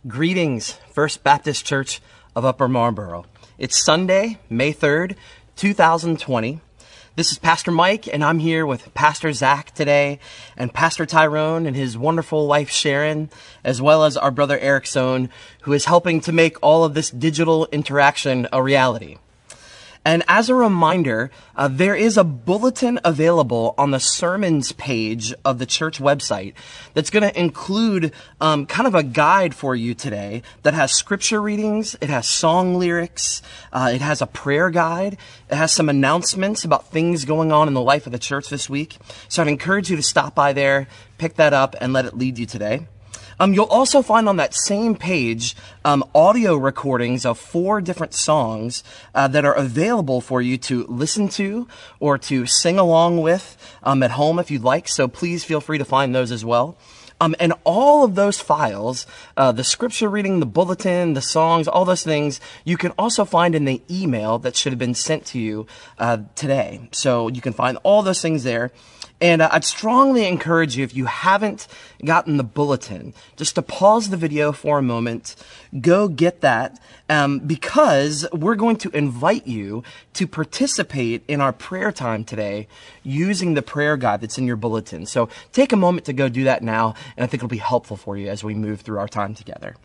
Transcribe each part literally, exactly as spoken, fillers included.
Greetings, First Baptist Church of Upper Marlboro. It's Sunday, May third, two thousand twenty. This is Pastor Mike, and I'm here with Pastor Zach today, and Pastor Tyrone and his wonderful wife Sharon, as well as our brother Eric Sohn, who is helping to make all of this digital interaction a reality. And as a reminder, uh, there is a bulletin available on the sermons page of the church website that's going to include um, kind of a guide for you today that has scripture readings, it has song lyrics, uh, it has a prayer guide, it has some announcements about things going on in the life of the church this week. So I'd encourage you to stop by there, pick that up, and let it lead you today. Um, you'll also find on that same page um, audio recordings of four different songs uh, that are available for you to listen to or to sing along with um, at home if you'd like. So please feel free to find those as well. Um, and all of those files, uh, the scripture reading, the bulletin, the songs, all those things, you can also find in the email that should have been sent to you uh, today. So you can find all those things there. And uh, I'd strongly encourage you, if you haven't gotten the bulletin, just to pause the video for a moment, go get that, um, because we're going to invite you to participate in our prayer time today using the prayer guide that's in your bulletin. So take a moment to go do that now, and I think it'll be helpful for you as we move through our time together.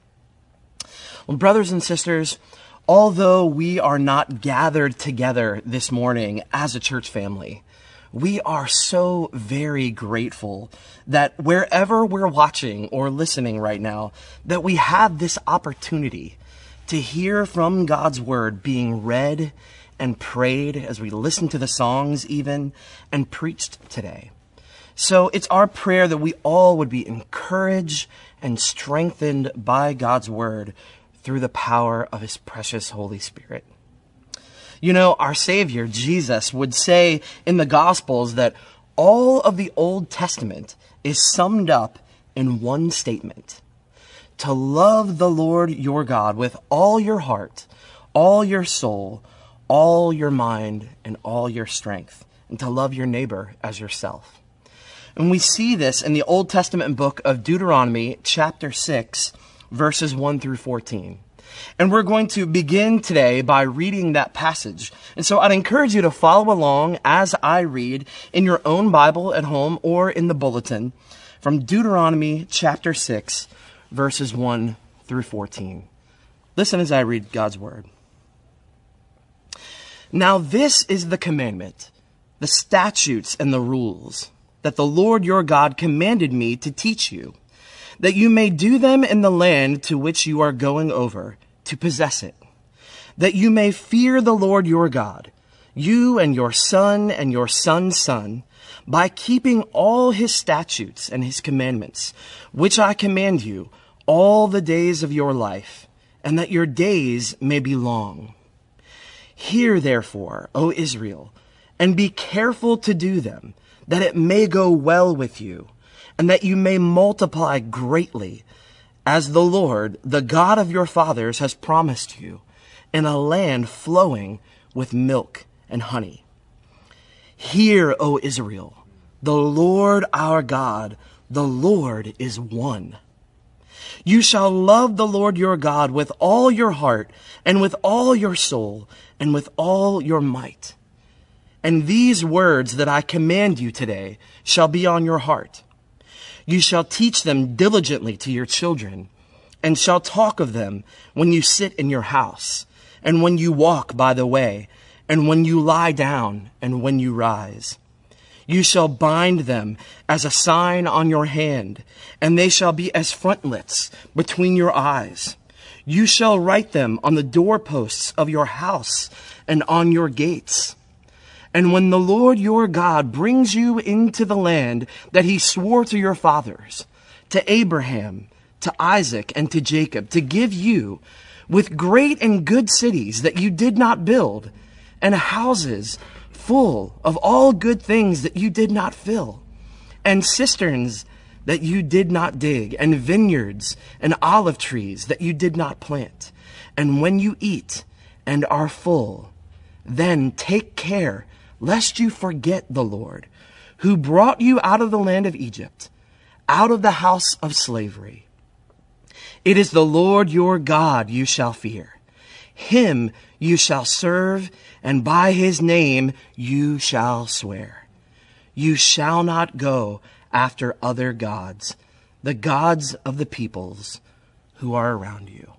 Well, brothers and sisters, although we are not gathered together this morning as a church family, we are so very grateful that wherever we're watching or listening right now, that we have this opportunity to hear from God's word being read and prayed as we listen to the songs even and preached today. So it's our prayer that we all would be encouraged and strengthened by God's word through the power of his precious Holy Spirit. You know, our Savior, Jesus, would say in the Gospels that all of the Old Testament is summed up in one statement: to love the Lord your God with all your heart, all your soul, all your mind, and all your strength, and to love your neighbor as yourself. And we see this in the Old Testament book of Deuteronomy, chapter six, verses one through fourteen. And we're going to begin today by reading that passage. And so I'd encourage you to follow along as I read in your own Bible at home or in the bulletin from Deuteronomy chapter six, verses one through fourteen. Listen as I read God's word. Now this is the commandment, the statutes and the rules that the Lord your God commanded me to teach you, that you may do them in the land to which you are going over to possess it, that you may fear the Lord your God, you and your son and your son's son, by keeping all his statutes and his commandments, which I command you all the days of your life, and that your days may be long. Hear therefore, O Israel, and be careful to do them, that it may go well with you, and that you may multiply greatly, as the Lord, the God of your fathers, has promised you, in a land flowing with milk and honey. Hear, O Israel, the Lord our God, the Lord is one. You shall love the Lord your God with all your heart, and with all your soul, and with all your might. And these words that I command you today shall be on your heart. You shall teach them diligently to your children, and shall talk of them when you sit in your house, and when you walk by the way, and when you lie down, and when you rise. You shall bind them as a sign on your hand, and they shall be as frontlets between your eyes. You shall write them on the doorposts of your house and on your gates. And when the Lord your God brings you into the land that he swore to your fathers, to Abraham, to Isaac, and to Jacob, to give you, with great and good cities that you did not build, and houses full of all good things that you did not fill, and cisterns that you did not dig, and vineyards and olive trees that you did not plant. And when you eat and are full, then take care lest you forget the Lord, who brought you out of the land of Egypt, out of the house of slavery. It is the Lord your God you shall fear. Him you shall serve, and by his name you shall swear. You shall not go after other gods, the gods of the peoples who are around you.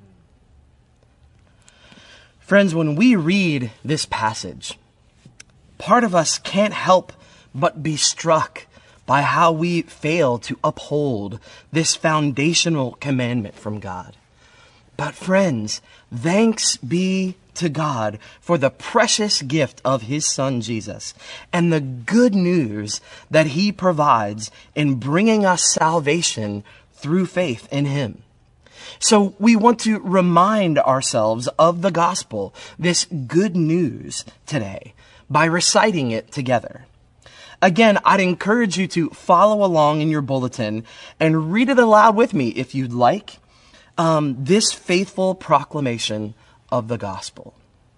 Friends, when we read this passage, part of us can't help but be struck by how we fail to uphold this foundational commandment from God. But friends, thanks be to God for the precious gift of his Son Jesus and the good news that he provides in bringing us salvation through faith in him. So we want to remind ourselves of the gospel, this good news today, by reciting it together. Again, I'd encourage you to follow along in your bulletin and read it aloud with me if you'd like. Um, this faithful proclamation of the gospel.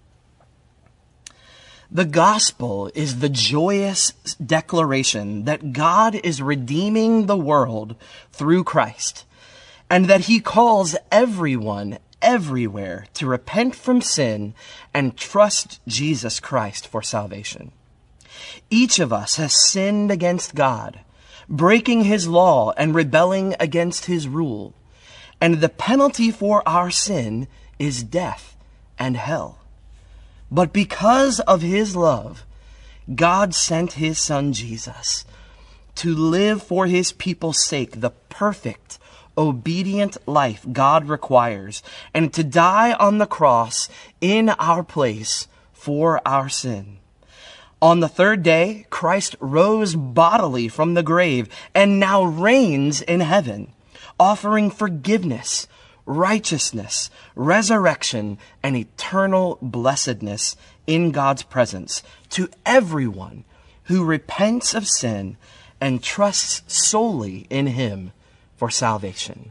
The gospel is the joyous declaration that God is redeeming the world through Christ, and that he calls everyone everywhere to repent from sin and trust Jesus Christ for salvation. Each of us has sinned against God, breaking his law and rebelling against his rule. And the penalty for our sin is death and hell. But because of his love, God sent his Son Jesus to live for his people's sake the perfect, obedient life God requires, and to die on the cross in our place for our sin. On the third day, Christ rose bodily from the grave and now reigns in heaven, offering forgiveness, righteousness, resurrection, and eternal blessedness in God's presence to everyone who repents of sin and trusts solely in him for salvation.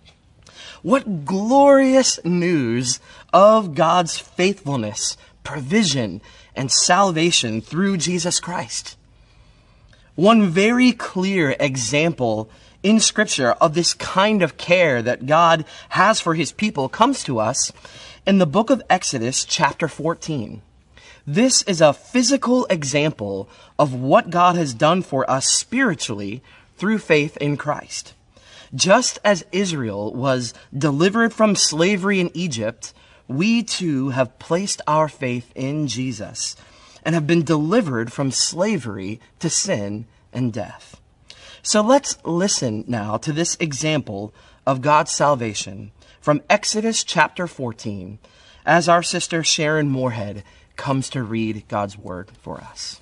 What glorious news of God's faithfulness, provision, and salvation through Jesus Christ. One very clear example in Scripture of this kind of care that God has for his people comes to us in the book of Exodus, chapter fourteen. This is a physical example of what God has done for us spiritually through faith in Christ. Just as Israel was delivered from slavery in Egypt, we too have placed our faith in Jesus and have been delivered from slavery to sin and death. So let's listen now to this example of God's salvation from Exodus chapter fourteen as our sister Sharon Moorhead comes to read God's word for us.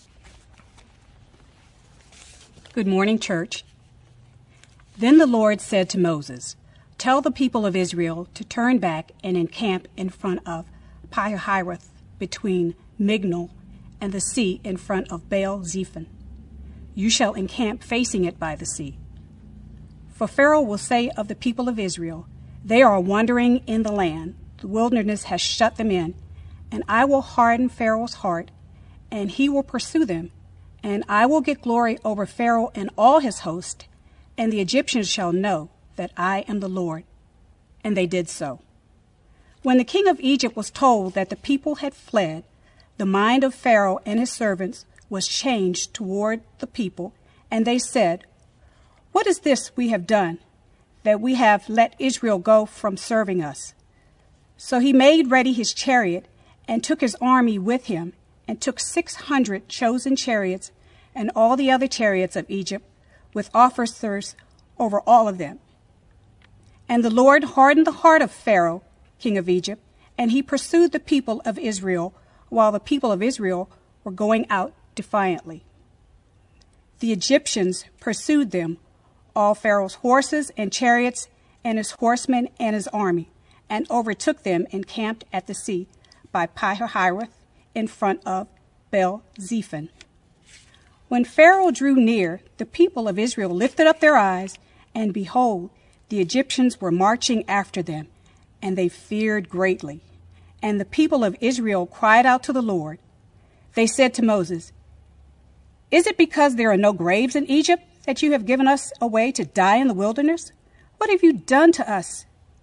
Good morning, church. Then the Lord said to Moses, "Tell the people of Israel to turn back and encamp in front of Pi-hahiroth between Migdol and the sea in front of Baal-zephon. You shall encamp facing it by the sea. For Pharaoh will say of the people of Israel, they are wandering in the land. The wilderness has shut them in, and I will harden Pharaoh's heart, and he will pursue them, and I will get glory over Pharaoh and all his host, and the Egyptians shall know that I am the Lord." And they did so. When the king of Egypt was told that the people had fled, the mind of Pharaoh and his servants was changed toward the people, and they said, "What is this we have done, that we have let Israel go from serving us?" So he made ready his chariot and took his army with him, and took six hundred chosen chariots and all the other chariots of Egypt, with officers over all of them. And the Lord hardened the heart of Pharaoh, king of Egypt, and he pursued the people of Israel, while the people of Israel were going out defiantly. The Egyptians pursued them, all Pharaoh's horses and chariots, and his horsemen and his army, and overtook them encamped at the sea by Pi-hahiroth in front of Baal-zephon. When Pharaoh drew near, the people of Israel lifted up their eyes, and behold, the Egyptians were marching after them, and they feared greatly. And the people of Israel cried out to the Lord. They said to Moses, "Is it because there are no graves in Egypt that you have given us away to die in the wilderness? What have you done to us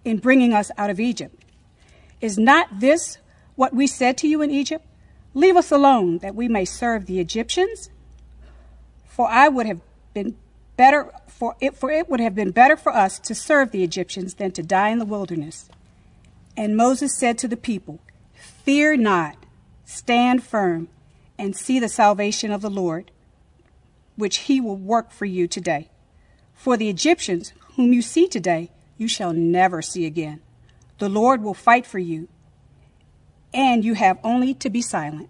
in bringing us out of Egypt. Is not this what we said to you in Egypt? Leave us alone, that we may serve the Egyptians? For I would have been better for it for it would have been better for us to serve the Egyptians than to die in the wilderness. And Moses said to the people, Fear not, stand firm, and see the salvation of the Lord, which he will work for you today. For the Egyptians, whom you see today, you shall never see again. The Lord will fight for you, and you have only to be silent.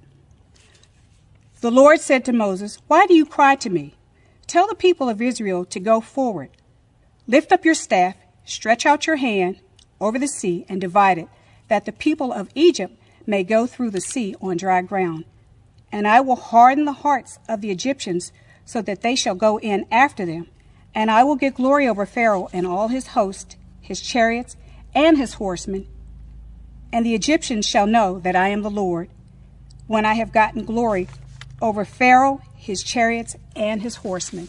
The Lord said to Moses, Why do you cry to me? Tell the people of Israel to go forward. Lift up your staff, stretch out your hand over the sea, and divide it, that the people of Egypt may go through the sea on dry ground. And I will harden the hearts of the Egyptians, so that they shall go in after them. And I will get glory over Pharaoh and all his host, his chariots, and his horsemen. And the Egyptians shall know that I am the Lord, when I have gotten glory over Pharaoh, his chariots, and his horsemen.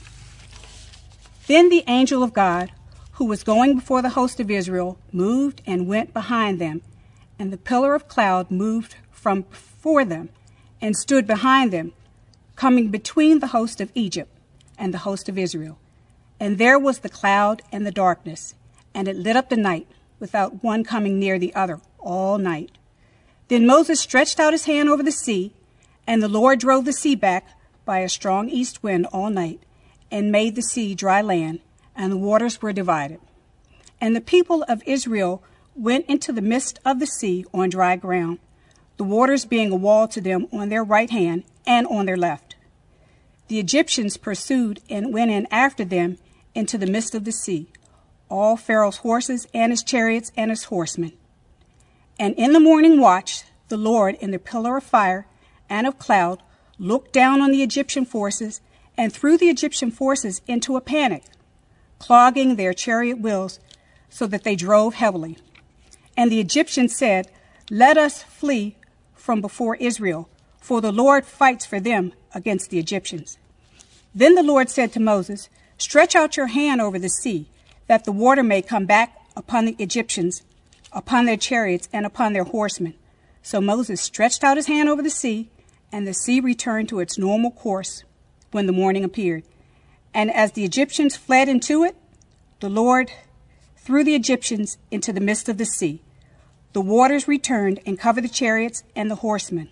Then the angel of God, who was going before the host of Israel, moved and went behind them, and the pillar of cloud moved from before them and stood behind them, coming between the host of Egypt and the host of Israel. And there was the cloud and the darkness, and it lit up the night, without one coming near the other all night. Then Moses stretched out his hand over the sea, and the Lord drove the sea back by a strong east wind all night, and made the sea dry land, and the waters were divided. And the people of Israel went into the midst of the sea on dry ground, the waters being a wall to them on their right hand and on their left. The Egyptians pursued and went in after them into the midst of the sea, all Pharaoh's horses and his chariots and his horsemen. And in the morning watch, the Lord in the pillar of fire and of cloud looked down on the Egyptian forces and threw the Egyptian forces into a panic, clogging their chariot wheels so that they drove heavily. And the Egyptians said, Let us flee from before Israel, for the Lord fights for them against the Egyptians. Then the Lord said to Moses, Stretch out your hand over the sea, that the water may come back upon the Egyptians, upon their chariots, and upon their horsemen. So Moses stretched out his hand over the sea, and the sea returned to its normal course when the morning appeared. And as the Egyptians fled into it, the Lord threw the Egyptians into the midst of the sea. The waters returned and covered the chariots and the horsemen.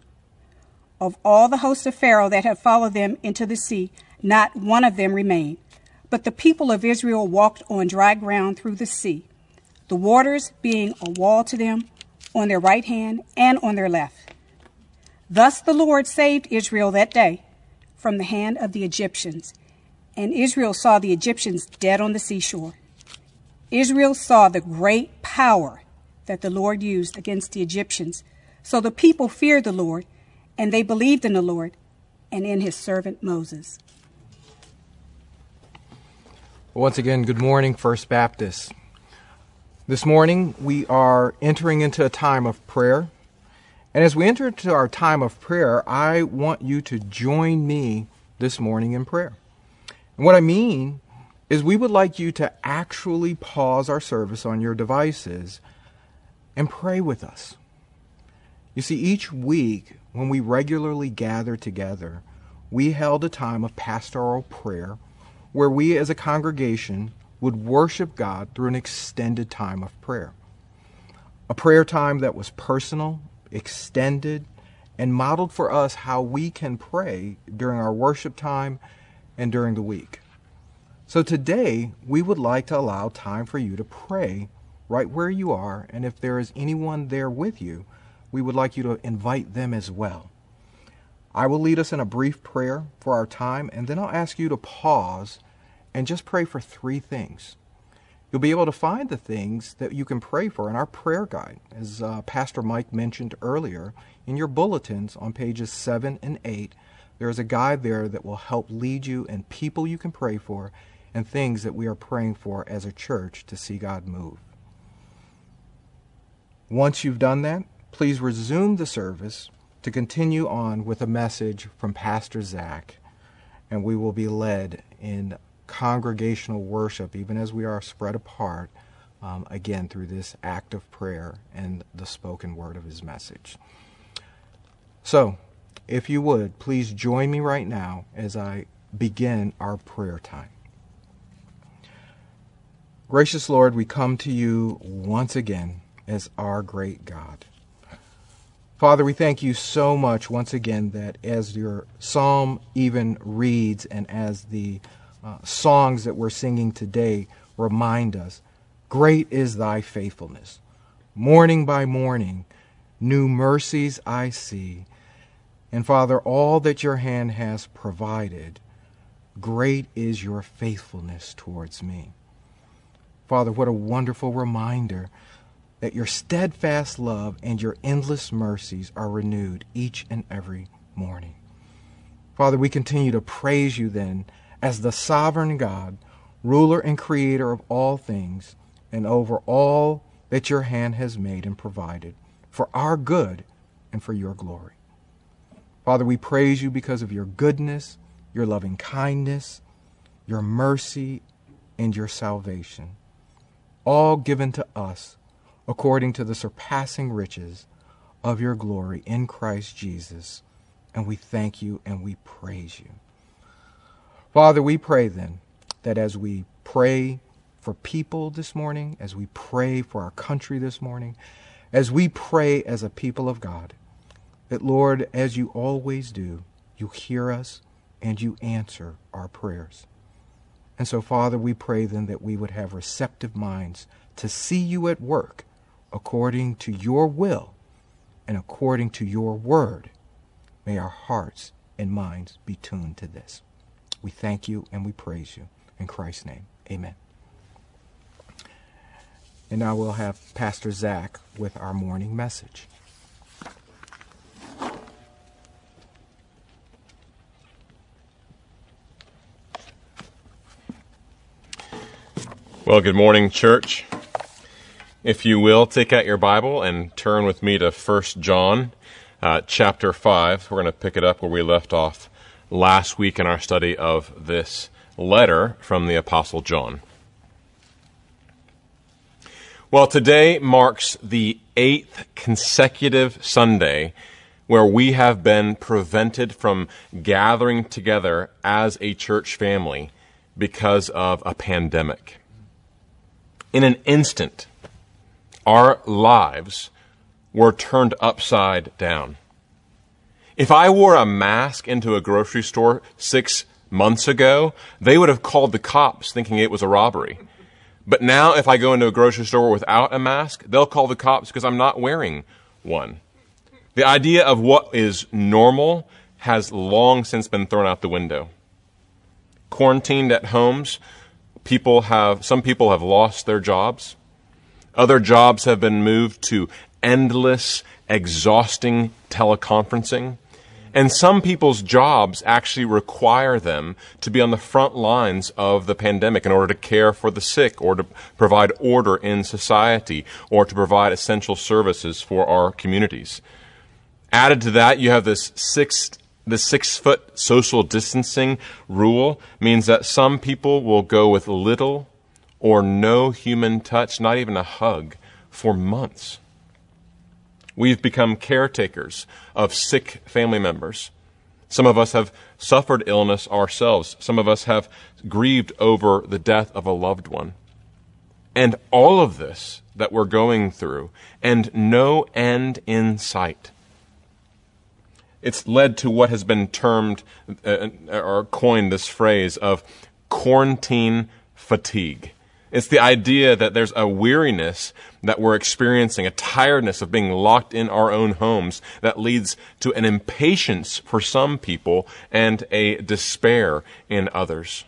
Of all the hosts of Pharaoh that had followed them into the sea, not one of them remained. But the people of Israel walked on dry ground through the sea, the waters being a wall to them on their right hand and on their left. Thus the Lord saved Israel that day from the hand of the Egyptians, and Israel saw the Egyptians dead on the seashore. Israel saw the great power that the Lord used against the Egyptians. So the people feared the Lord, and they believed in the Lord and in his servant Moses. Once again, good morning, First Baptist. This morning, we are entering into a time of prayer. And as we enter into our time of prayer, I want you to join me this morning in prayer. And what I mean is we would like you to actually pause our service on your devices and pray with us. You see, each week when we regularly gather together, we held a time of pastoral prayer where we as a congregation would worship God through an extended time of prayer. A prayer time that was personal, extended, and modeled for us how we can pray during our worship time and during the week. So today, we would like to allow time for you to pray right where you are, and if there is anyone there with you, we would like you to invite them as well. I will lead us in a brief prayer for our time, and then I'll ask you to pause and just pray for three things. You'll be able to find the things that you can pray for in our prayer guide, as uh, Pastor Mike mentioned earlier. In your bulletins on pages seven and eight, there is a guide there that will help lead you in people you can pray for and things that we are praying for as a church to see God move. Once you've done that, please resume the service to continue on with a message from Pastor Zach, and we will be led in congregational worship, even as we are spread apart, um, again through this act of prayer and the spoken word of his message. So, if you would, please join me right now as I begin our prayer time. Gracious Lord, we come to you once again as our great God. Father, we thank you so much once again that as your psalm even reads and as the uh, songs that we're singing today remind us, great is thy faithfulness. Morning by morning, new mercies I see. And Father, all that your hand has provided, great is your faithfulness towards me. Father, what a wonderful reminder that your steadfast love and your endless mercies are renewed each and every morning. Father, we continue to praise you then as the sovereign God, ruler and creator of all things, and over all that your hand has made and provided for our good and for your glory. Father, we praise you because of your goodness, your loving kindness, your mercy, and your salvation, all given to us according to the surpassing riches of your glory in Christ Jesus. And we thank you and we praise you. Father, we pray then that as we pray for people this morning, as we pray for our country this morning, as we pray as a people of God, that, Lord, as you always do, you hear us and you answer our prayers. And so, Father, we pray then that we would have receptive minds to see you at work according to your will and according to your word. May our hearts and minds be tuned to this. We thank you and we praise you. In Christ's name, amen. And now we'll have Pastor Zach with our morning message. Well, good morning, church. If you will, take out your Bible and turn with me to First John uh, chapter five. We're going to pick it up where we left off last week in our study of this letter from the Apostle John. Well, today marks the eighth consecutive Sunday where we have been prevented from gathering together as a church family because of a pandemic. In an instant, our lives were turned upside down. If I wore a mask into a grocery store six months ago, they would have called the cops thinking it was a robbery. But now if I go into a grocery store without a mask, they'll call the cops because I'm not wearing one. The idea of what is normal has long since been thrown out the window. Quarantined at homes, People have, some people have lost their jobs. Other jobs have been moved to endless, exhausting teleconferencing. And some people's jobs actually require them to be on the front lines of the pandemic in order to care for the sick or to provide order in society or to provide essential services for our communities. Added to that, you have this six The six-foot social distancing rule means that some people will go with little or no human touch, not even a hug, for months. We've become caretakers of sick family members. Some of us have suffered illness ourselves. Some of us have grieved over the death of a loved one. And all of this that we're going through, and no end in sight. It's led to what has been termed uh, or coined this phrase of quarantine fatigue. It's the idea that there's a weariness that we're experiencing, a tiredness of being locked in our own homes that leads to an impatience for some people and a despair in others.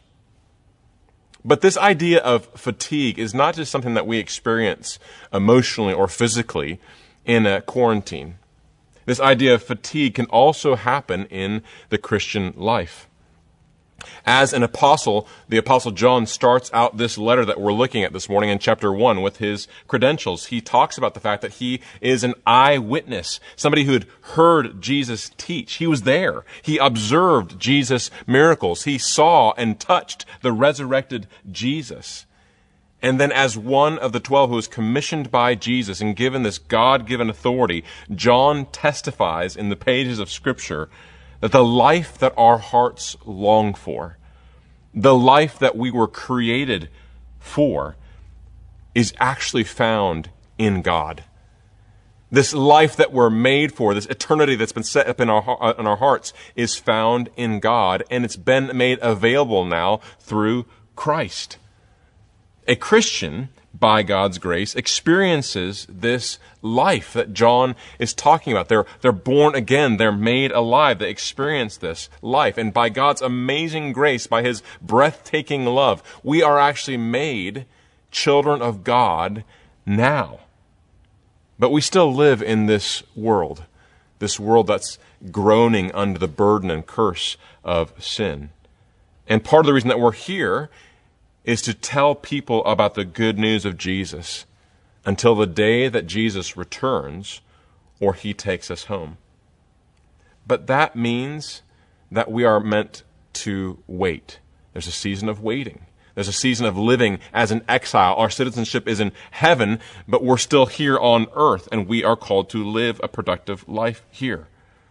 But this idea of fatigue is not just something that we experience emotionally or physically in a quarantine. This idea of fatigue can also happen in the Christian life. As an apostle, the Apostle John starts out this letter that we're looking at this morning in chapter one with his credentials. He talks about the fact that he is an eyewitness, somebody who had heard Jesus teach. He was there. He observed Jesus' miracles. He saw and touched the resurrected Jesus. And then as one of the twelve who was commissioned by Jesus and given this God-given authority, John testifies in the pages of Scripture that the life that our hearts long for, the life that we were created for, is actually found in God. This life that we're made for, this eternity that's been set up in our, in our hearts, is found in God, and it's been made available now through Christ. A Christian, by God's grace, experiences this life that John is talking about. They're, they're born again. They're made alive. They experience this life. And by God's amazing grace, by His breathtaking love, we are actually made children of God now. But we still live in this world, this world that's groaning under the burden and curse of sin. And part of the reason that we're here is to tell people about the good news of Jesus until the day that Jesus returns or He takes us home. But that means that we are meant to wait. There's a season of waiting. There's a season of living as an exile. Our citizenship is in heaven, but we're still here on earth, and we are called to live a productive life here.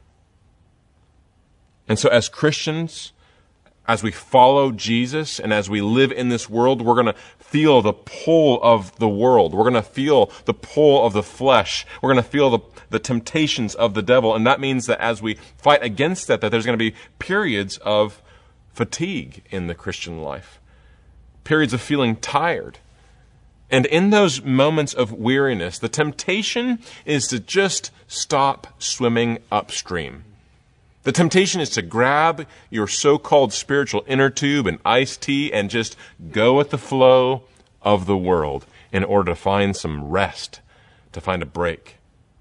And so as Christians, as we follow Jesus and as we live in this world, we're going to feel the pull of the world. We're going to feel the pull of the flesh. We're going to feel the, the temptations of the devil. And that means that as we fight against that, that there's going to be periods of fatigue in the Christian life. Periods of feeling tired. And in those moments of weariness, the temptation is to just stop swimming upstream. The temptation is to grab your so-called spiritual inner tube and iced tea and just go with the flow of the world in order to find some rest, to find a break.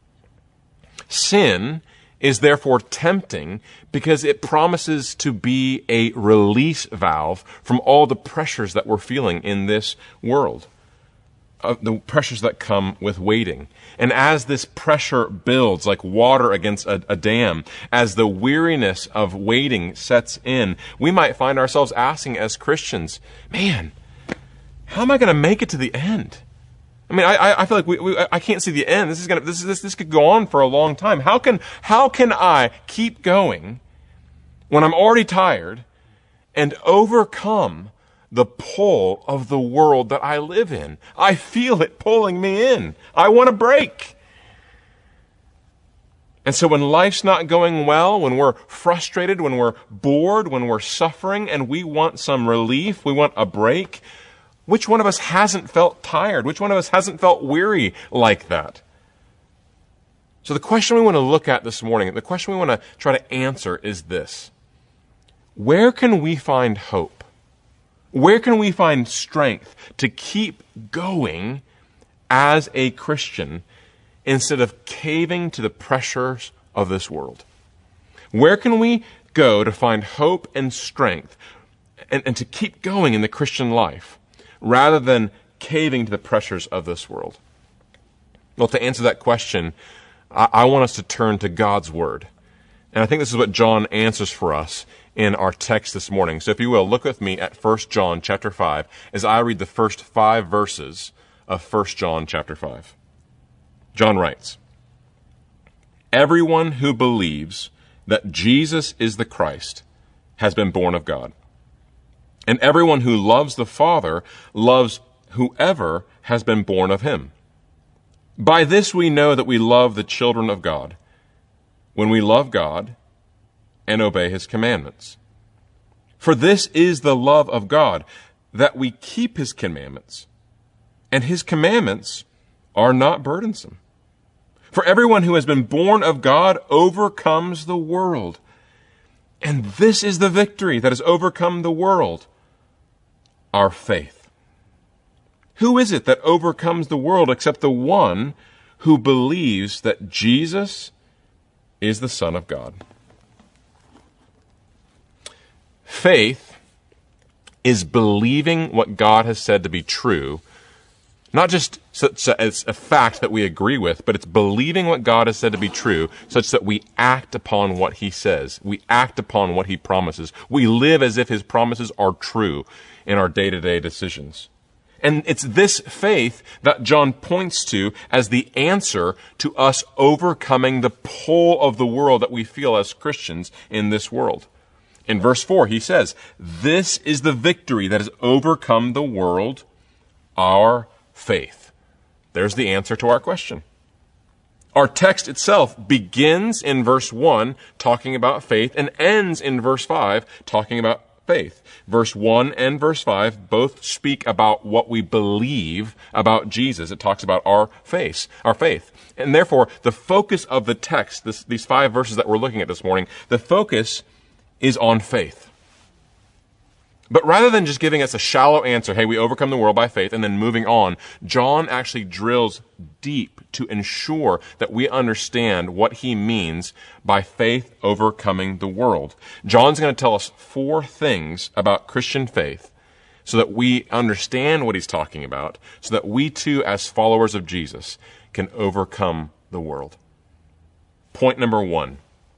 Sin is therefore tempting because it promises to be a release valve from all the pressures that we're feeling in this world, uh, the pressures that come with waiting. And as this pressure builds like water against a, a dam, as the weariness of waiting sets in, we might find ourselves asking as Christians, man, how am I going to make it to the end? I mean, I, I feel like we, we, I can't see the end. This is gonna, this, this, this could go on for a long time. How can, how can I keep going when I'm already tired and overcome the pull of the world that I live in? I feel it pulling me in. I want a break. And so when life's not going well, when we're frustrated, when we're bored, when we're suffering, and we want some relief, we want a break, which one of us hasn't felt tired? Which one of us hasn't felt weary like that? So the question we want to look at this morning, the question we want to try to answer is this. Where can we find hope? Where can we find strength to keep going as a Christian instead of caving to the pressures of this world? Where can we go to find hope and strength and, and to keep going in the Christian life rather than caving to the pressures of this world? Well, to answer that question, I, I want us to turn to God's Word. And I think this is what John answers for us in our text this morning. So if you will, look with me at First John chapter five as I read the first five verses of First John chapter five. John writes, "Everyone who believes that Jesus is the Christ has been born of God. And everyone who loves the Father loves whoever has been born of him. By this we know that we love the children of God, when we love God and obey His commandments. For this is the love of God, that we keep His commandments, and His commandments are not burdensome. For everyone who has been born of God overcomes the world. And this is the victory that has overcome the world, our faith. Who is it that overcomes the world except the one who believes that Jesus is the Son of God?" Faith is believing what God has said to be true, not just such a, it's a fact that we agree with, but it's believing what God has said to be true such that we act upon what He says. We act upon what He promises. We live as if His promises are true in our day-to-day decisions. And it's this faith that John points to as the answer to us overcoming the pull of the world that we feel as Christians in this world. In verse four, he says, "This is the victory that has overcome the world, our faith." There's the answer to our question. Our text itself begins in verse one talking about faith and ends in verse five talking about faith. Verse one and verse five both speak about what we believe about Jesus. It talks about our faith, our faith. And therefore, the focus of the text, this, these five verses that we're looking at this morning, the focus is on faith. But rather than just giving us a shallow answer, hey, we overcome the world by faith, and then moving on, John actually drills deep to ensure that we understand what he means by faith overcoming the world. John's going to tell us four things about Christian faith so that we understand what he's talking about, so that we too, as followers of Jesus, can overcome the world. Point number one,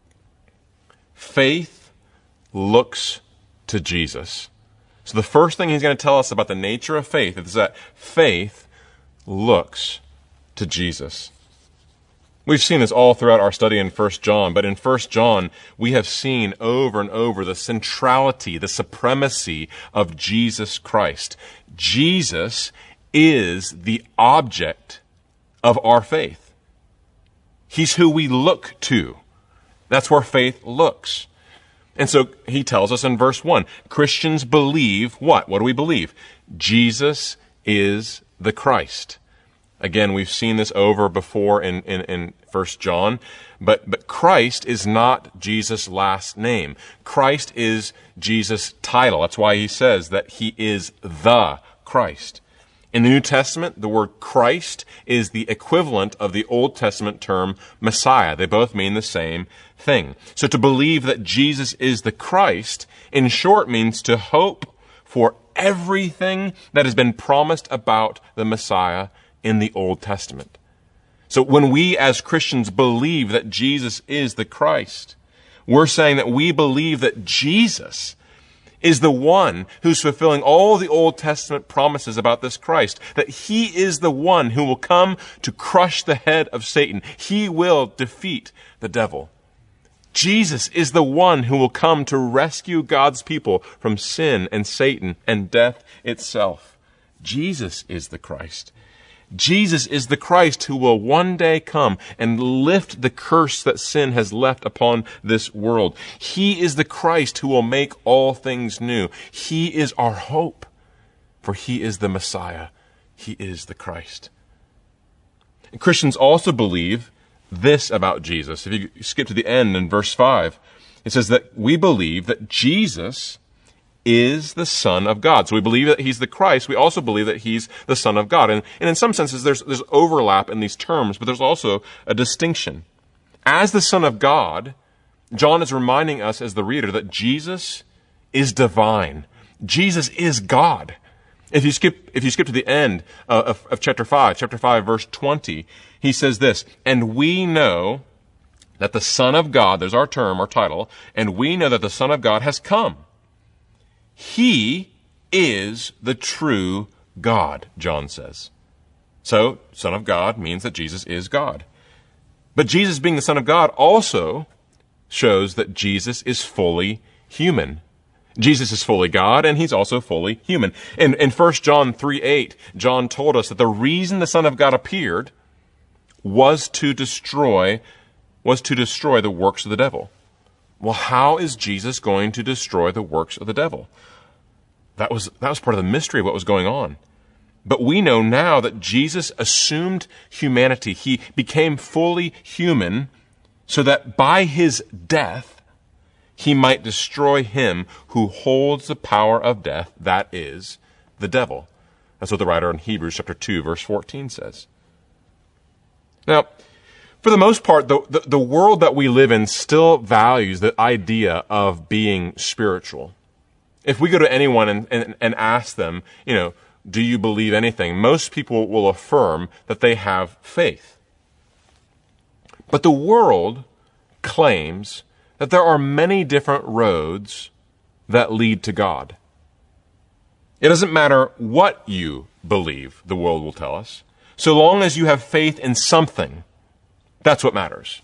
faith looks to Jesus. So the first thing he's going to tell us about the nature of faith is that faith looks to Jesus. We've seen this all throughout our study in First John, but in First John, we have seen over and over the centrality, the supremacy of Jesus Christ. Jesus is the object of our faith. He's who we look to. That's where faith looks. And so he tells us in verse one, Christians believe what? What do we believe? Jesus is the Christ. Again, we've seen this over before in, in, in First John, but, but Christ is not Jesus' last name. Christ is Jesus' title. That's why he says that he is the Christ. In the New Testament, the word Christ is the equivalent of the Old Testament term Messiah. They both mean the same thing. So to believe that Jesus is the Christ, in short, means to hope for everything that has been promised about the Messiah in the Old Testament. So when we as Christians believe that Jesus is the Christ, we're saying that we believe that Jesus is the one who's fulfilling all the Old Testament promises about this Christ, that he is the one who will come to crush the head of Satan. He will defeat the devil. Jesus is the one who will come to rescue God's people from sin and Satan and death itself. Jesus is the Christ. Jesus is the Christ who will one day come and lift the curse that sin has left upon this world. He is the Christ who will make all things new. He is our hope, for he is the Messiah. He is the Christ. And Christians also believe this about Jesus. If you skip to the end in verse five, it says that we believe that Jesus is the Son of God. So we believe that he's the Christ. We also believe that he's the Son of God. And, and in some senses, there's, there's overlap in these terms, but there's also a distinction. As the Son of God, John is reminding us as the reader that Jesus is divine. Jesus is God. If you skip, if you skip to the end uh, of, of chapter five, chapter five, verse twenty, he says this, "And we know that the Son of God," there's our term, our title, "and we know that the Son of God has come. He is the true God," John says. So, Son of God means that Jesus is God. But Jesus being the Son of God also shows that Jesus is fully human. Jesus is fully God, and he's also fully human. In, in First John three eight, John told us that the reason the Son of God appeared was to destroy, was to destroy the works of the devil. Well, how is Jesus going to destroy the works of the devil? That was, that was part of the mystery of what was going on. But we know now that Jesus assumed humanity. He became fully human so that by his death, he might destroy him who holds the power of death, that is, the devil. That's what the writer in Hebrews chapter two, verse fourteen says. Now, for the most part, the, the, the world that we live in still values the idea of being spiritual. If we go to anyone and, and, and ask them, you know, do you believe anything? Most people will affirm that they have faith. But the world claims that there are many different roads that lead to God. It doesn't matter what you believe, the world will tell us. So long as you have faith in something, that's what matters.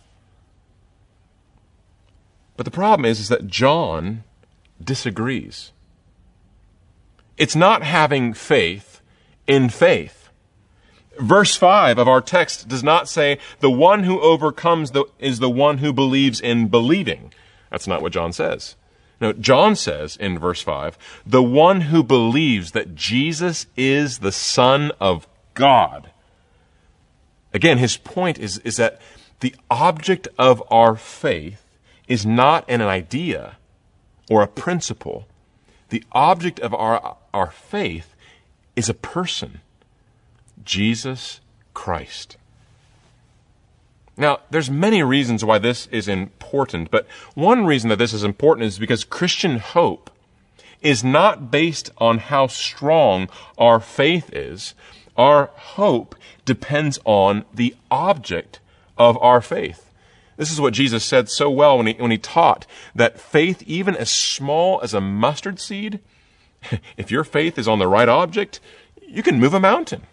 But the problem is, is that John disagrees. It's not having faith in faith. Verse five of our text does not say, the one who overcomes the, is the one who believes in believing. That's not what John says. No, John says in verse five, the one who believes that Jesus is the Son of God. Again, his point is, is that the object of our faith is not an idea or a principle. The object of our, our faith is a person, Jesus Christ. Now, there's many reasons why this is important, but one reason that this is important is because Christian hope is not based on how strong our faith is. Our hope depends on the object of our faith. This is what Jesus said so well when he, when he taught that faith, even as small as a mustard seed, if your faith is on the right object, you can move a mountain.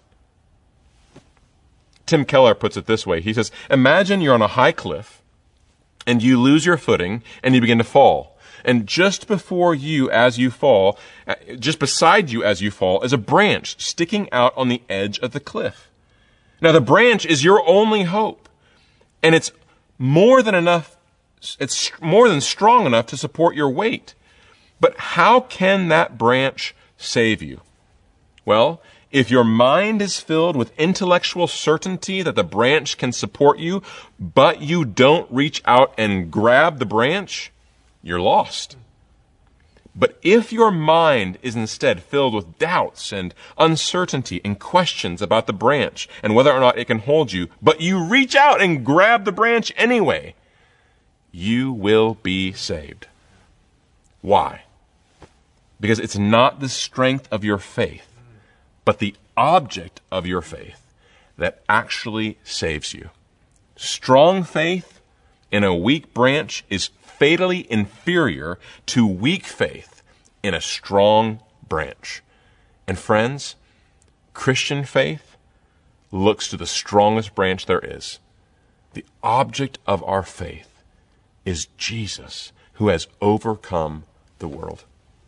Tim Keller puts it this way. He says, imagine you're on a high cliff and you lose your footing and you begin to fall. And just before you as you fall, just beside you as you fall, is a branch sticking out on the edge of the cliff. Now the branch is your only hope. And it's more than enough, it's more than strong enough to support your weight. But how can that branch save you? Well, if your mind is filled with intellectual certainty that the branch can support you, but you don't reach out and grab the branch, you're lost. But if your mind is instead filled with doubts and uncertainty and questions about the branch and whether or not it can hold you, but you reach out and grab the branch anyway, you will be saved. Why? Because it's not the strength of your faith, but the object of your faith that actually saves you. Strong faith in a weak branch is fatally inferior to weak faith in a strong branch. And friends, Christian faith looks to the strongest branch there is. The object of our faith is Jesus, who has overcome the world.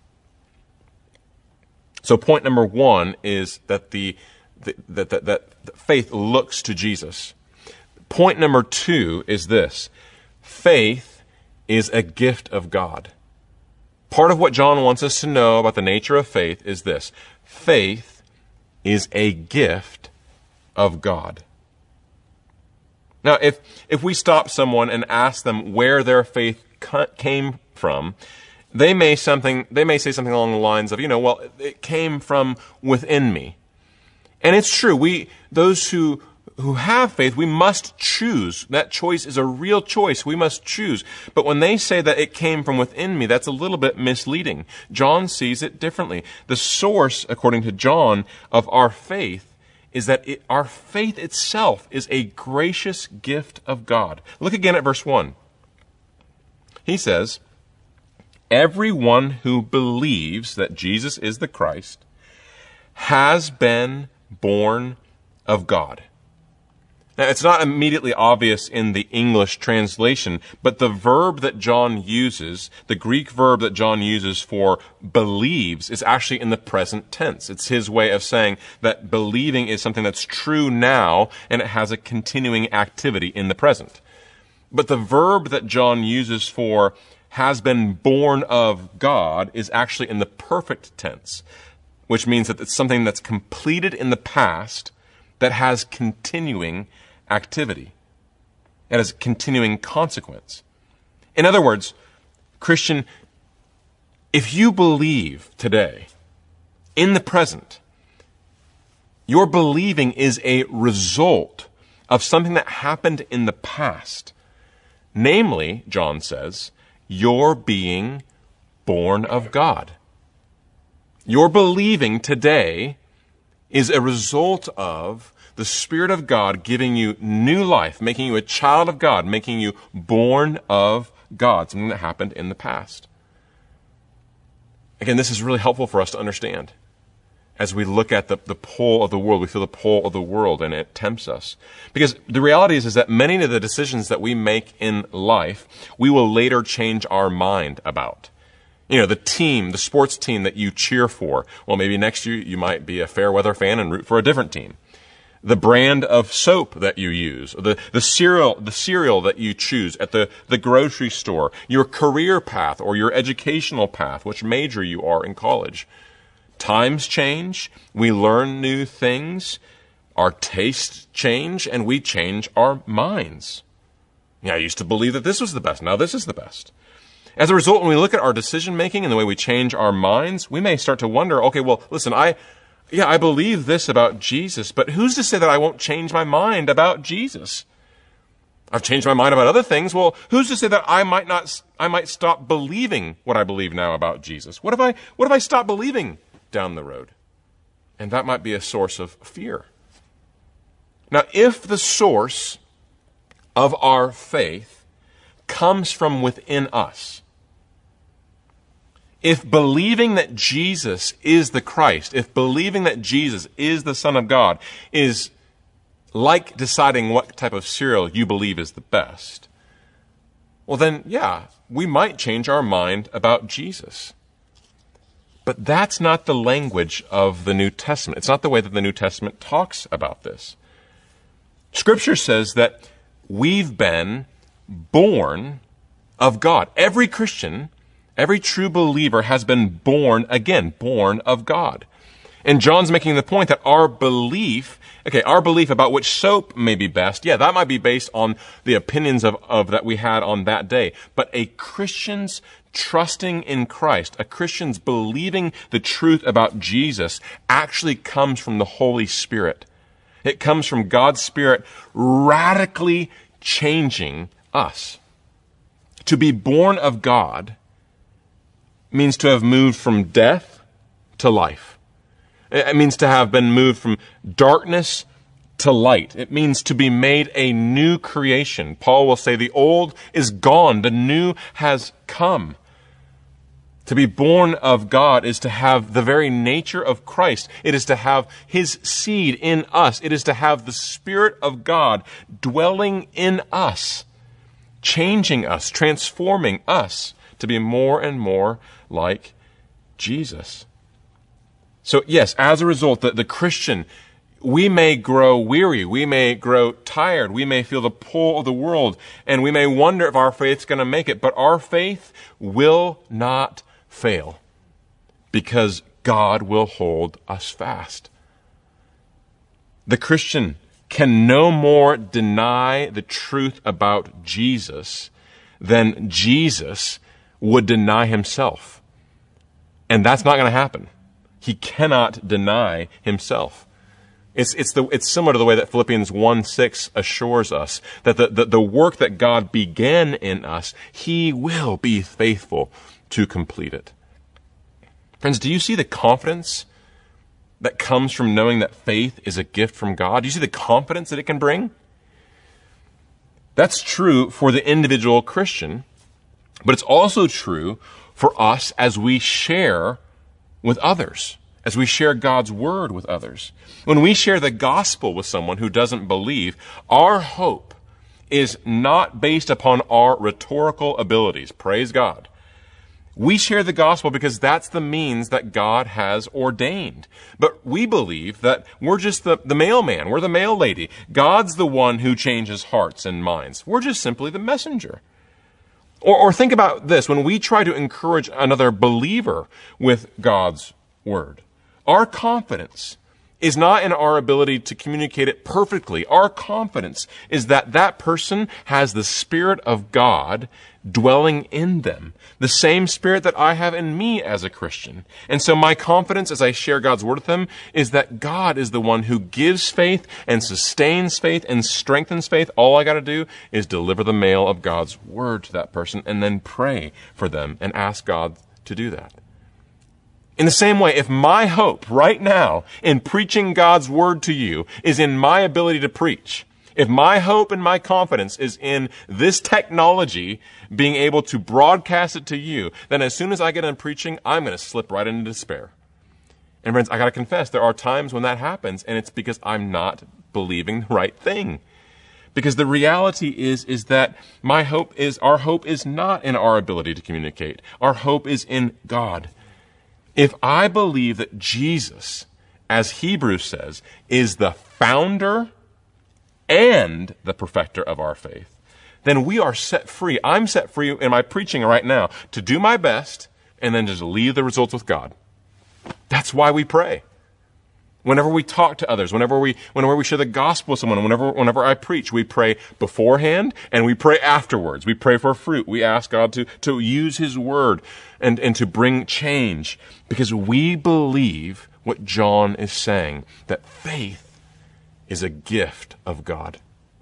So point number one is that the, the that, that, that faith looks to Jesus. Point number two is this. Faith is a gift of God. Part of what John wants us to know about the nature of faith is this. Faith is a gift of God. Now, if, if we stop someone and ask them where their faith came from, They may something. They may say something along the lines of, you know, well, it came from within me, and it's true. We, those who who have faith, we must choose. That choice is a real choice. We must choose. But when they say that it came from within me, that's a little bit misleading. John sees it differently. The source, according to John, of our faith is that it, our faith itself is a gracious gift of God. Look again at verse one. He says, everyone who believes that Jesus is the Christ has been born of God. Now, it's not immediately obvious in the English translation, but the verb that John uses, the Greek verb that John uses for believes, is actually in the present tense. It's his way of saying that believing is something that's true now, and it has a continuing activity in the present. But the verb that John uses for has been born of God is actually in the perfect tense, which means that it's something that's completed in the past that has continuing activity. It has continuing consequence. In other words, Christian, if you believe today, in the present, your believing is a result of something that happened in the past. Namely, John says, you're being born of God. Your believing today is a result of the Spirit of God giving you new life, making you a child of God, making you born of God, something that happened in the past. Again, this is really helpful for us to understand. as we look at the, the pull of the world. We feel the pull of the world, and it tempts us. Because the reality is, is that many of the decisions that we make in life, we will later change our mind about. You know, the team, the sports team that you cheer for. Well, maybe next year you might be a fair weather fan and root for a different team. The brand of soap that you use, the, the cereal, the cereal that you choose at the, the grocery store, your career path or your educational path, which major you are in college. Times change, we learn new things, our tastes change, and we change our minds. Yeah, I used to believe that this was the best. Now this is the best. As a result, when we look at our decision making and the way we change our minds, we may start to wonder, okay, well, listen, I, yeah, I believe this about Jesus, but who's to say that I won't change my mind about Jesus? I've changed my mind about other things. Well, who's to say that I might not, I might stop believing what I believe now about Jesus? What if I, what if I stop believing down the road? And that might be a source of fear. Now, if the source of our faith comes from within us, if believing that Jesus is the Christ, if believing that Jesus is the Son of God is like deciding what type of cereal you believe is the best, well then, yeah, we might change our mind about Jesus. But that's not the language of the New Testament. It's not the way that the New Testament talks about this. Scripture says that we've been born of God. Every Christian, every true believer has been born again, born of God. And John's making the point that our belief, okay, our belief about which soap may be best, yeah, that might be based on the opinions of, of that we had on that day. But a Christian's trusting in Christ, a Christian's believing the truth about Jesus actually comes from the Holy Spirit. It comes from God's Spirit radically changing us. To be born of God means to have moved from death to life. It means to have been moved from darkness to light. It means to be made a new creation. Paul will say the old is gone, the new has come. To be born of God is to have the very nature of Christ. It is to have His seed in us. It is to have the Spirit of God dwelling in us, changing us, transforming us to be more and more like Jesus. So yes, as a result, the, the Christian, we may grow weary, we may grow tired, we may feel the pull of the world, and we may wonder if our faith's going to make it, but our faith will not fail because God will hold us fast. The Christian can no more deny the truth about Jesus than Jesus would deny himself. And that's not going to happen. He cannot deny himself. It's, it's, the, it's similar to the way that Philippians one six assures us that the, the, the work that God began in us, He will be faithful to complete it. Friends, do you see the confidence that comes from knowing that faith is a gift from God? Do you see the confidence that it can bring? That's true for the individual Christian, but it's also true for us as we share with others, as we share God's word with others. When we share the gospel with someone who doesn't believe, our hope is not based upon our rhetorical abilities. Praise God. We share the gospel because that's the means that God has ordained. But we believe that we're just the, the mailman. We're the mail lady. God's the one who changes hearts and minds. We're just simply the messenger. Or, or think about this. When we try to encourage another believer with God's word, our confidence is not in our ability to communicate it perfectly. Our confidence is that that person has the Spirit of God dwelling in them, the same Spirit that I have in me as a Christian. And so my confidence as I share God's word with them is that God is the one who gives faith and sustains faith and strengthens faith. All I got to do is deliver the mail of God's word to that person and then pray for them and ask God to do that. In the same way, if my hope right now in preaching God's word to you is in my ability to preach, if my hope and my confidence is in this technology being able to broadcast it to you, then as soon as I get done preaching, I'm going to slip right into despair. And friends, I got to confess, there are times when that happens, and it's because I'm not believing the right thing. Because the reality is, is that my hope is, our hope is not in our ability to communicate. Our hope is in God. If I believe that Jesus, as Hebrews says, is the founder and the perfecter of our faith, then we are set free. I'm set free in my preaching right now to do my best and then just leave the results with God. That's why we pray. Whenever we talk to others, whenever we whenever we share the gospel with someone, whenever whenever I preach, we pray beforehand and we pray afterwards. We pray for fruit. We ask God to, to use His word and, and to bring change, because we believe what John is saying, that faith is a gift of God.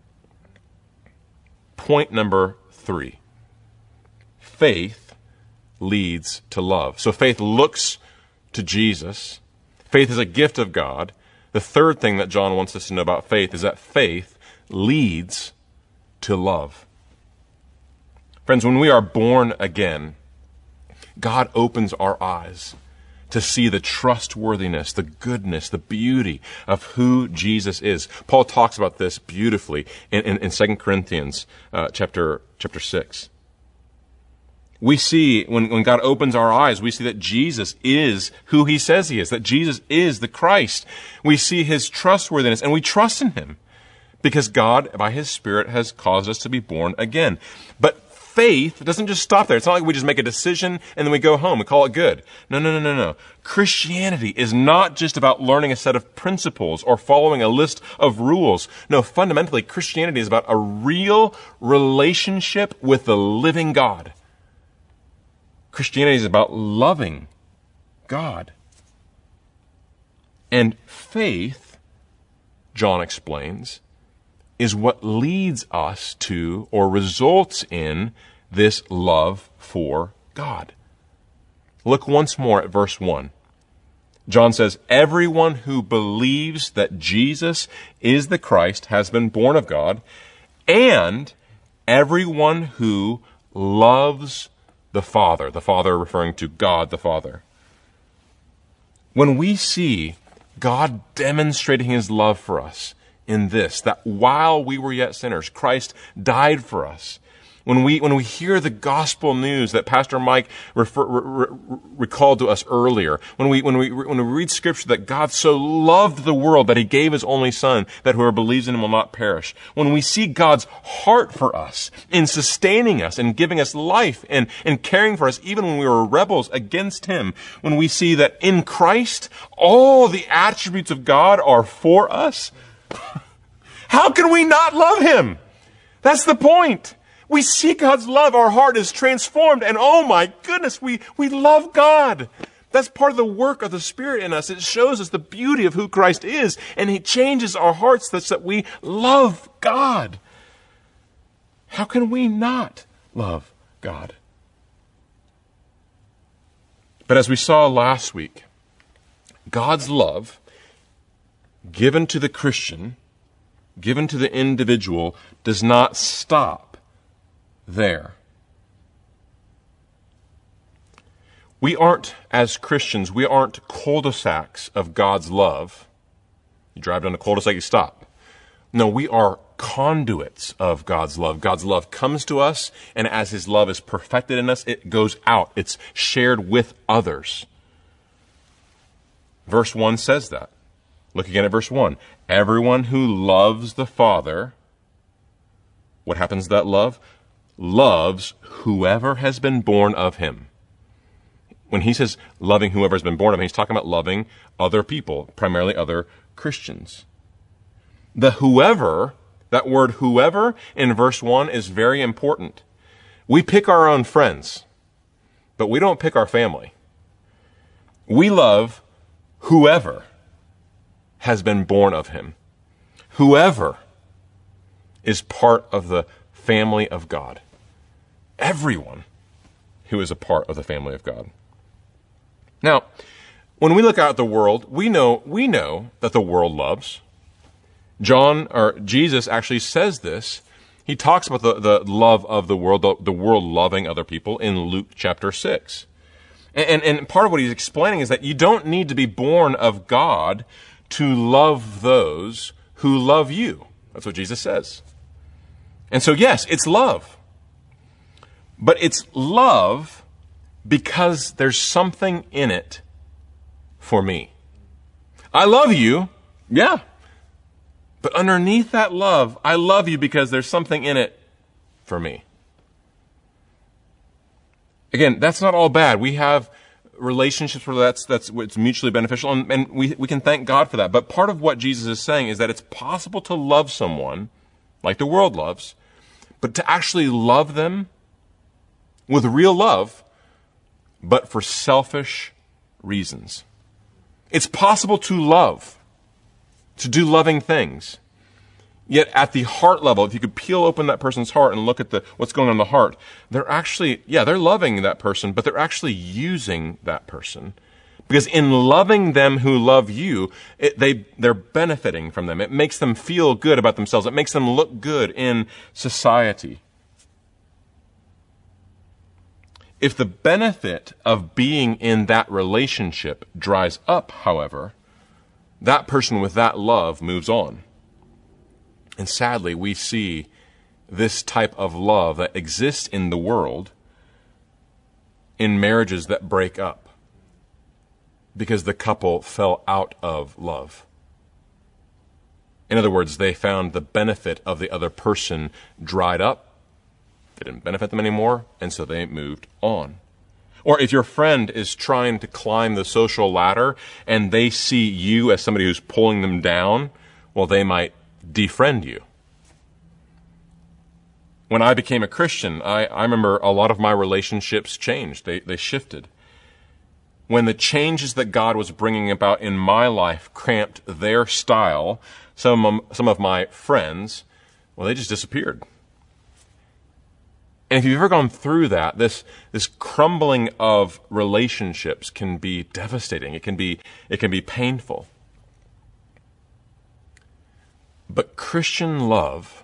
Point number three. Faith leads to love. So faith looks to Jesus. Faith is a gift of God. The third thing that John wants us to know about faith is that faith leads to love. Friends, when we are born again, God opens our eyes to see the trustworthiness, the goodness, the beauty of who Jesus is. Paul talks about this beautifully in, in, in Second Corinthians uh, chapter, chapter six. We see, when, when God opens our eyes, we see that Jesus is who He says He is, that Jesus is the Christ. We see His trustworthiness, and we trust in Him because God, by His Spirit, has caused us to be born again. But faith doesn't just stop there. It's not like we just make a decision and then we go home and call it good. No, no, no, no, no. Christianity is not just about learning a set of principles or following a list of rules. No, fundamentally, Christianity is about a real relationship with the living God. Christianity is about loving God. And faith, John explains, is what leads us to or results in this love for God. Look once more at verse one. John says, everyone who believes that Jesus is the Christ has been born of God, and everyone who loves the Father, the Father referring to God the Father. When we see God demonstrating His love for us in this, that while we were yet sinners, Christ died for us. When we when we hear the gospel news that Pastor Mike refer, re, re, recalled to us earlier, when we when we when we read Scripture that God so loved the world that He gave His only Son, that whoever believes in Him will not perish. When we see God's heart for us in sustaining us and giving us life and, and caring for us even when we were rebels against Him, when we see that in Christ all the attributes of God are for us, how can we not love Him? That's the point. We see God's love. Our heart is transformed. And oh my goodness, we, we love God. That's part of the work of the Spirit in us. It shows us the beauty of who Christ is. And He changes our hearts such that we love God. How can we not love God? But as we saw last week, God's love given to the Christian, given to the individual, does not stop there. We aren't, as Christians, we aren't cul-de-sacs of God's love. You drive down a cul-de-sac, you stop. No, we are conduits of God's love. God's love comes to us, and as His love is perfected in us, it goes out. It's shared with others. Verse one says that. Look again at verse one. Everyone who loves the Father, what happens to that love? Loves whoever has been born of Him. When he says loving whoever has been born of Him, He's talking about loving other people, primarily other Christians. The whoever, that word whoever in verse one is very important. We pick our own friends, but we don't pick our family. We love whoever has been born of Him. Whoever is part of the family of God. Everyone who is a part of the family of God. Now, when we look out at the world, we know we know that the world loves. John, or Jesus actually says this. He talks about the, the love of the world, the, the world loving other people in Luke chapter six. And, and, and part of what he's explaining is that you don't need to be born of God to love those who love you. That's what Jesus says. And so, yes, it's love. But it's love because there's something in it for me. I love you, yeah. But underneath that love, I love you because there's something in it for me. Again, that's not all bad. We have relationships where that's that's it's mutually beneficial, and, and we, we can thank God for that. But part of what Jesus is saying is that it's possible to love someone like the world loves, but to actually love them with real love, but for selfish reasons. It's possible to love, to do loving things. Yet at the heart level, if you could peel open that person's heart and look at the what's going on in the heart, they're actually, yeah, they're loving that person, but they're actually using that person. Because in loving them who love you, it, they, they're benefiting from them. It makes them feel good about themselves. It makes them look good in society. If the benefit of being in that relationship dries up, however, that person with that love moves on. And sadly, we see this type of love that exists in the world in marriages that break up because the couple fell out of love. In other words, they found the benefit of the other person dried up. It didn't benefit them anymore, and so they moved on. Or if your friend is trying to climb the social ladder and they see you as somebody who's pulling them down, well, they might defriend you. When I became a Christian, I, I remember a lot of my relationships changed. They, they shifted. When the changes that God was bringing about in my life cramped their style, some of, some of my friends, well, they just disappeared. And if you've ever gone through that, this this crumbling of relationships can be devastating. It can be it can be painful. But Christian love,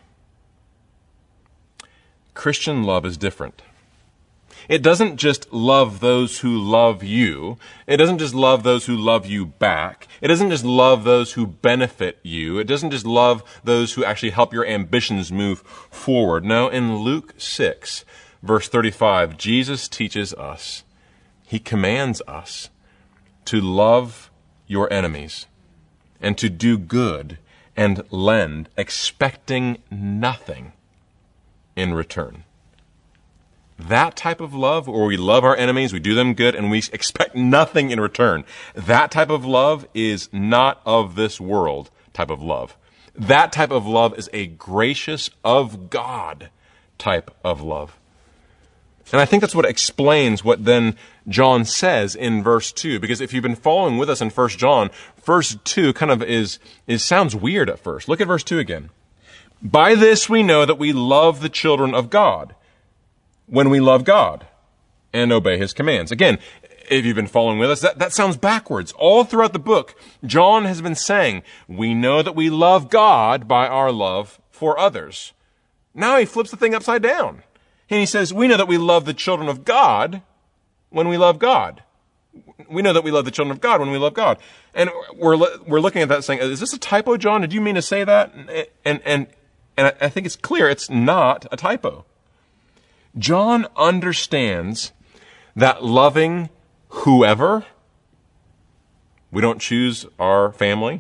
Christian love is different. It doesn't just love those who love you. It doesn't just love those who love you back. It doesn't just love those who benefit you. It doesn't just love those who actually help your ambitions move forward. No, in Luke six, verse thirty-five, Jesus teaches us, he commands us to love your enemies and to do good and lend, expecting nothing in return. That type of love, where we love our enemies, we do them good, and we expect nothing in return, that type of love is not of this world type of love. That type of love is a gracious of God type of love. And I think that's what explains what then John says in verse two, because if you've been following with us in First John, verse two kind of is, is sounds weird at first. Look at verse two again. By this we know that we love the children of God, when we love God and obey his commands. Again, if you've been following with us, that, that sounds backwards. All throughout the book, John has been saying, we know that we love God by our love for others. Now he flips the thing upside down. And he says, we know that we love the children of God when we love God. We know that we love the children of God when we love God. And we're we're looking at that saying, is this a typo, John? Did you mean to say that? And, and, and, and I think it's clear it's not a typo. John understands that loving whoever, we don't choose our family.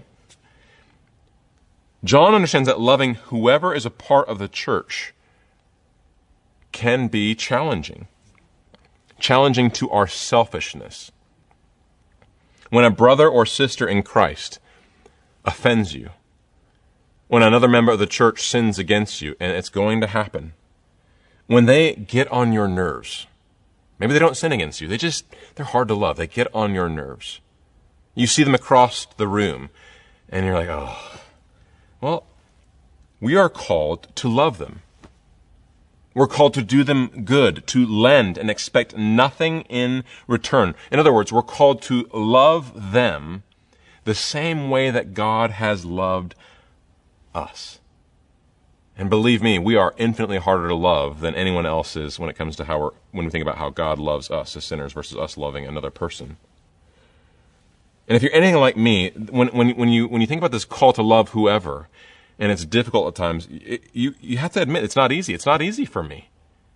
John understands that loving whoever is a part of the church can be challenging. Challenging to our selfishness. When a brother or sister in Christ offends you, when another member of the church sins against you, and it's going to happen, when they get on your nerves, maybe they don't sin against you, they just, they're hard to love. They get on your nerves. You see them across the room, and you're like, oh. Well, we are called to love them. We're called to do them good, to lend and expect nothing in return. In other words, we're called to love them the same way that God has loved us. And believe me, we are infinitely harder to love than anyone else is when it comes to how we're, when we think about how God loves us as sinners versus us loving another person. And if you're anything like me, when, when, when you, when you think about this call to love whoever, and it's difficult at times, it, you, you have to admit it's not easy. It's not easy for me.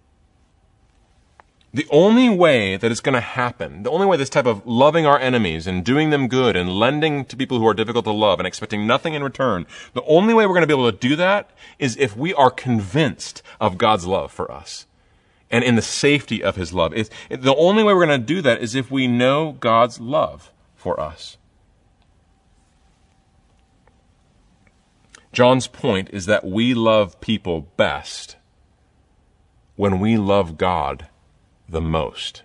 The only way that it's going to happen, the only way this type of loving our enemies and doing them good and lending to people who are difficult to love and expecting nothing in return, the only way we're going to be able to do that is if we are convinced of God's love for us and in the safety of his love. It's, the only way we're going to do that is if we know God's love for us. John's point is that we love people best when we love God the most.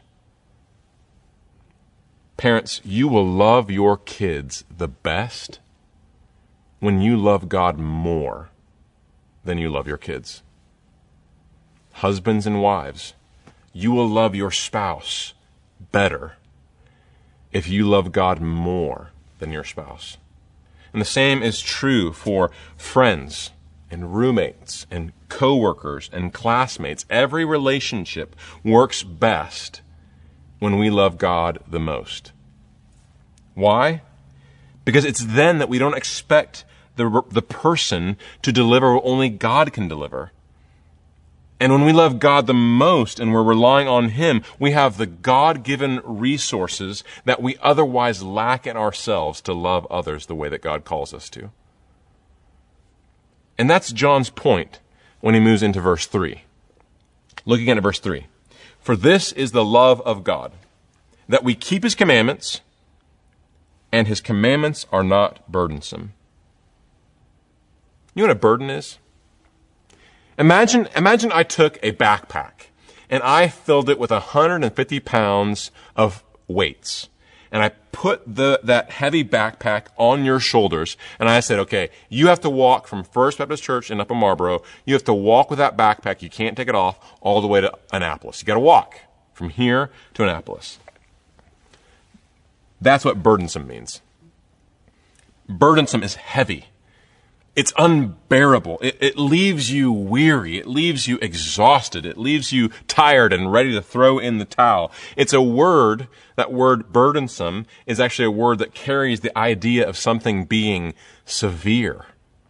Parents, you will love your kids the best when you love God more than you love your kids. Husbands and wives, you will love your spouse better if you love God more than your spouse. And the same is true for friends and roommates and coworkers and classmates. Every relationship works best when we love God the most. Why? Because it's then that we don't expect the, the person to deliver what only God can deliver. And when we love God the most and we're relying on him, we have the God-given resources that we otherwise lack in ourselves to love others the way that God calls us to. And that's John's point when he moves into verse three. Looking at verse three. For this is the love of God, that we keep his commandments, and his commandments are not burdensome. You know what a burden is? Imagine, imagine I took a backpack and I filled it with one hundred fifty pounds of weights. And I put the, that heavy backpack on your shoulders. And I said, okay, you have to walk from First Baptist Church in Upper Marlboro. You have to walk with that backpack. You can't take it off all the way to Annapolis. You got to walk from here to Annapolis. That's what burdensome means. Burdensome is heavy. It's unbearable. It, it leaves you weary. It leaves you exhausted. It leaves you tired and ready to throw in the towel. It's a word, that word burdensome is actually a word that carries the idea of something being severe.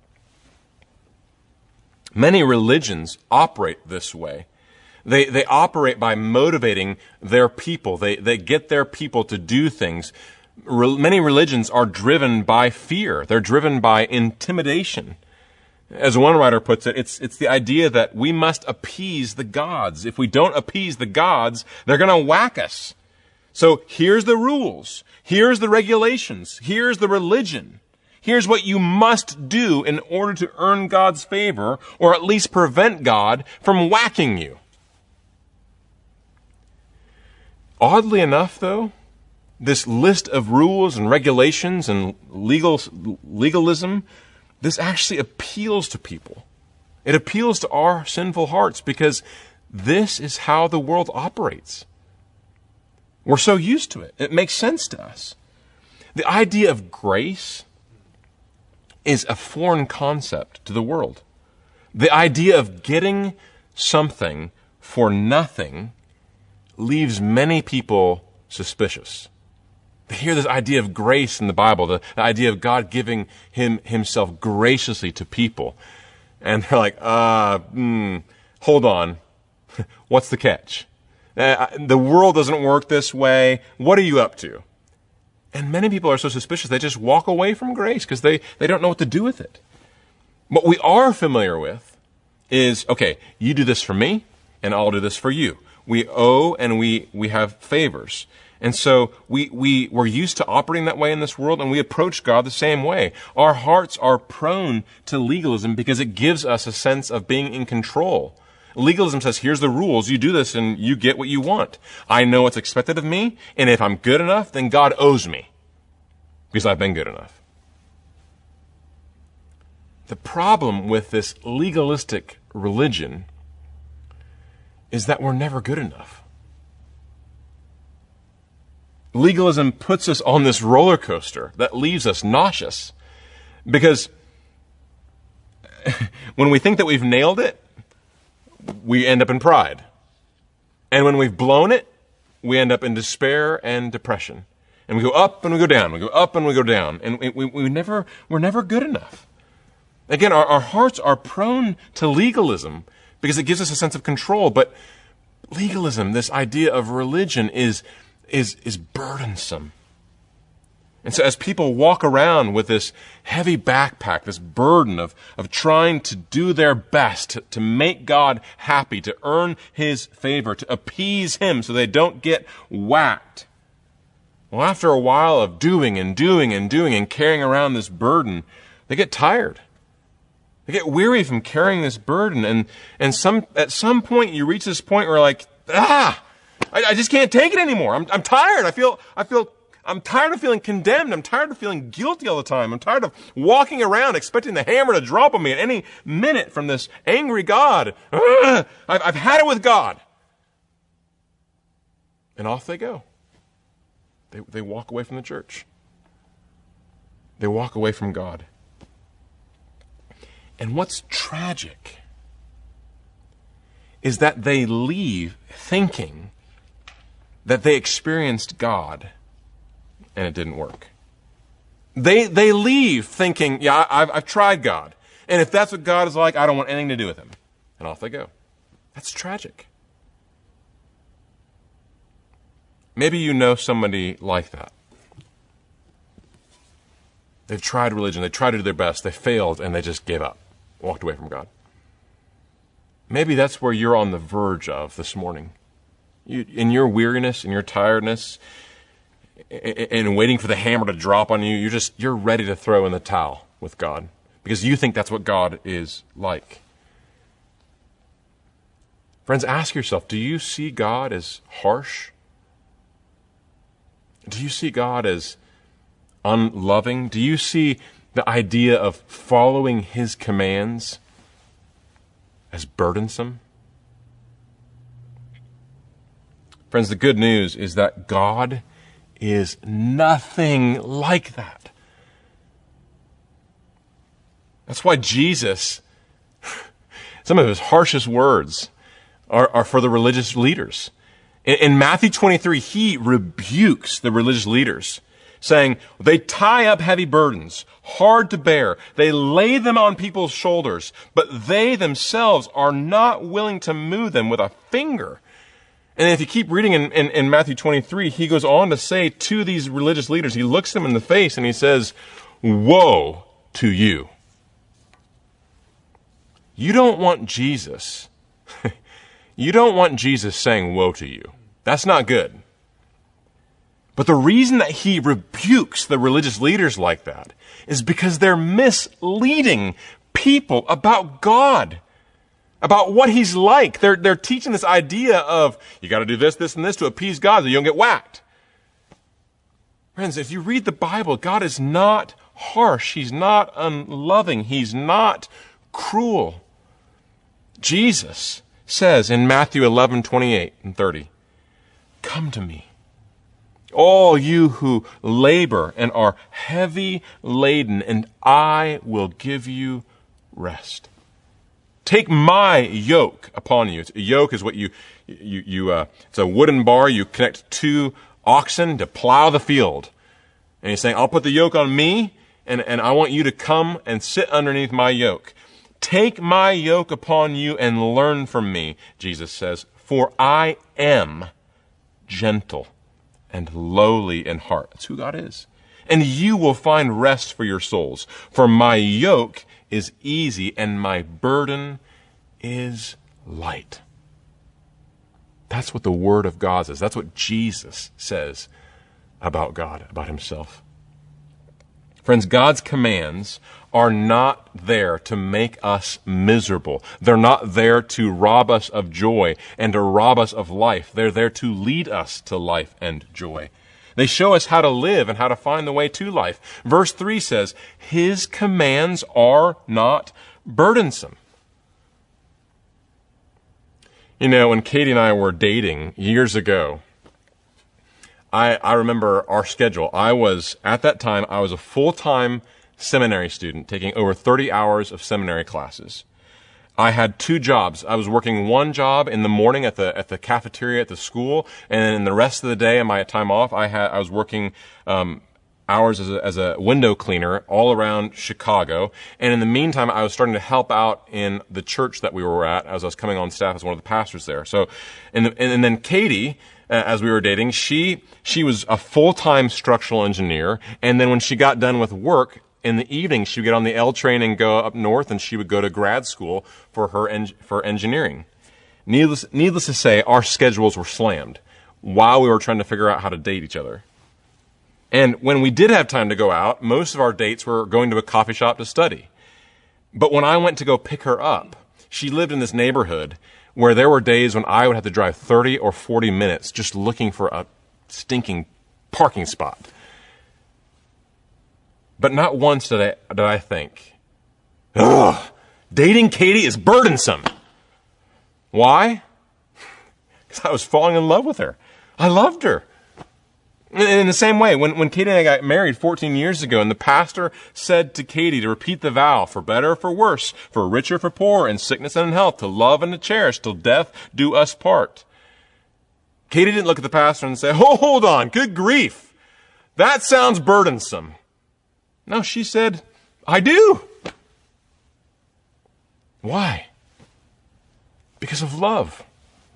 Many religions operate this way. They, they operate by motivating their people. They, they get their people to do things. Re- many religions are driven by fear. They're driven by intimidation. As one writer puts it, it's, it's the idea that we must appease the gods. If we don't appease the gods, they're going to whack us. So here's the rules. Here's the regulations. Here's the religion. Here's what you must do in order to earn God's favor, or at least prevent God from whacking you. Oddly enough, though, this list of rules and regulations and legal legalism, this actually appeals to people. It appeals to our sinful hearts because this is how the world operates. We're so used to it. It makes sense to us. The idea of grace is a foreign concept to the world. The idea of getting something for nothing leaves many people suspicious. They hear this idea of grace in the Bible, the, the idea of God giving him himself graciously to people. And they're like, uh, mm, hold on. What's the catch? Uh, the world doesn't work this way. What are you up to? And many people are so suspicious, they just walk away from grace because they, they don't know what to do with it. What we are familiar with is, okay, you do this for me, and I'll do this for you. We owe and we, we have favors. And so we, we, we're used to operating that way in this world, and we approach God the same way. Our hearts are prone to legalism because it gives us a sense of being in control. Legalism says, here's the rules, you do this and you get what you want. I know what's expected of me, and if I'm good enough, then God owes me because I've been good enough. The problem with this legalistic religion is that we're never good enough. Legalism puts us on this roller coaster that leaves us nauseous because when we think that we've nailed it, we end up in pride. And when we've blown it, we end up in despair and depression. And we go up and we go down. We go up and we go down. And we, we, we never, we're never good enough. Again, our, our hearts are prone to legalism because it gives us a sense of control. But legalism, this idea of religion, is, is, is burdensome. And so as people walk around with this heavy backpack, this burden of, of trying to do their best to, to make God happy, to earn His favor, to appease Him so they don't get whacked, well, after a while of doing and doing and doing and carrying around this burden, they get tired. They get weary from carrying this burden. And, and some, at some point you reach this point where like, ah, I, I just can't take it anymore. I'm, I'm tired. I feel, I feel, I'm tired of feeling condemned. I'm tired of feeling guilty all the time. I'm tired of walking around expecting the hammer to drop on me at any minute from this angry God. Ugh, I've, I've had it with God. And off they go. They, they walk away from the church. They walk away from God. And what's tragic is that they leave thinking that they experienced God and it didn't work. They they leave thinking, yeah, I've, I've tried God. And if that's what God is like, I don't want anything to do with Him. And off they go. That's tragic. Maybe you know somebody like that. They've tried religion. They tried to do their best. They failed and they just gave up. Walked away from God. Maybe that's where you're on the verge of this morning. You, in your weariness, in your tiredness, and waiting for the hammer to drop on you, you're just, you're ready to throw in the towel with God because you think that's what God is like. Friends, ask yourself, do you see God as harsh? Do you see God as unloving? Do you see the idea of following His commands as burdensome? Friends, the good news is that God is nothing like that. That's why Jesus, some of His harshest words are, are for the religious leaders. In, in Matthew twenty-three, He rebukes the religious leaders, saying, they tie up heavy burdens, hard to bear. They lay them on people's shoulders, but they themselves are not willing to move them with a finger. And if you keep reading in, in, in Matthew twenty-three, He goes on to say to these religious leaders, He looks them in the face and He says, woe to you. You don't want Jesus. You don't want Jesus saying woe to you. That's not good. But the reason that He rebukes the religious leaders like that is because they're misleading people about God, about what He's like. They're, they're teaching this idea of, you got to do this, this, and this to appease God so you don't get whacked. Friends, if you read the Bible, God is not harsh. He's not unloving. He's not cruel. Jesus says in Matthew eleven, twenty-eight and thirty, come to me, all you who labor and are heavy laden, and I will give you rest. Take my yoke upon you. A yoke is what you, you, you, uh, it's a wooden bar. You connect two oxen to plow the field. And He's saying, I'll put the yoke on me, and, and I want you to come and sit underneath my yoke. Take my yoke upon you and learn from me, Jesus says, for I am gentle and lowly in heart. That's who God is. And you will find rest for your souls. For my yoke is easy and my burden is light. That's what the Word of God says. That's what Jesus says about God, about Himself. Friends, God's commands are not there to make us miserable. They're not there to rob us of joy and to rob us of life. They're there to lead us to life and joy. They show us how to live and how to find the way to life. Verse three says, His commands are not burdensome. You know, when Katie and I were dating years ago, I, I remember our schedule. I was, at that time, I was a full-time seminary student taking over thirty hours of seminary classes. I had two jobs. I was working one job in the morning at the at the cafeteria at the school, and then in the rest of the day and my time off, I had I was working um, hours as a, as a window cleaner all around Chicago. And in the meantime, I was starting to help out in the church that we were at as I was coming on staff as one of the pastors there. So, and, the, and, and then Katie, uh, as we were dating, she she was a full-time structural engineer. And then when she got done with work, in the evening, she would get on the L train and go up north, and she would go to grad school for her en- for engineering. Needless, needless to say, our schedules were slammed while we were trying to figure out how to date each other. And when we did have time to go out, most of our dates were going to a coffee shop to study. But when I went to go pick her up, she lived in this neighborhood where there were days when I would have to drive thirty or forty minutes just looking for a stinking parking spot. But not once did I, did I think, ugh, dating Katie is burdensome. Why? Because I was falling in love with her. I loved her. And in the same way, when, when Katie and I got married fourteen years ago, and the pastor said to Katie to repeat the vow, for better or for worse, for richer or for poorer, in sickness and in health, to love and to cherish, till death do us part. Katie didn't look at the pastor and say, oh, hold on, good grief. That sounds burdensome. No, she said, I do. Why? Because of love.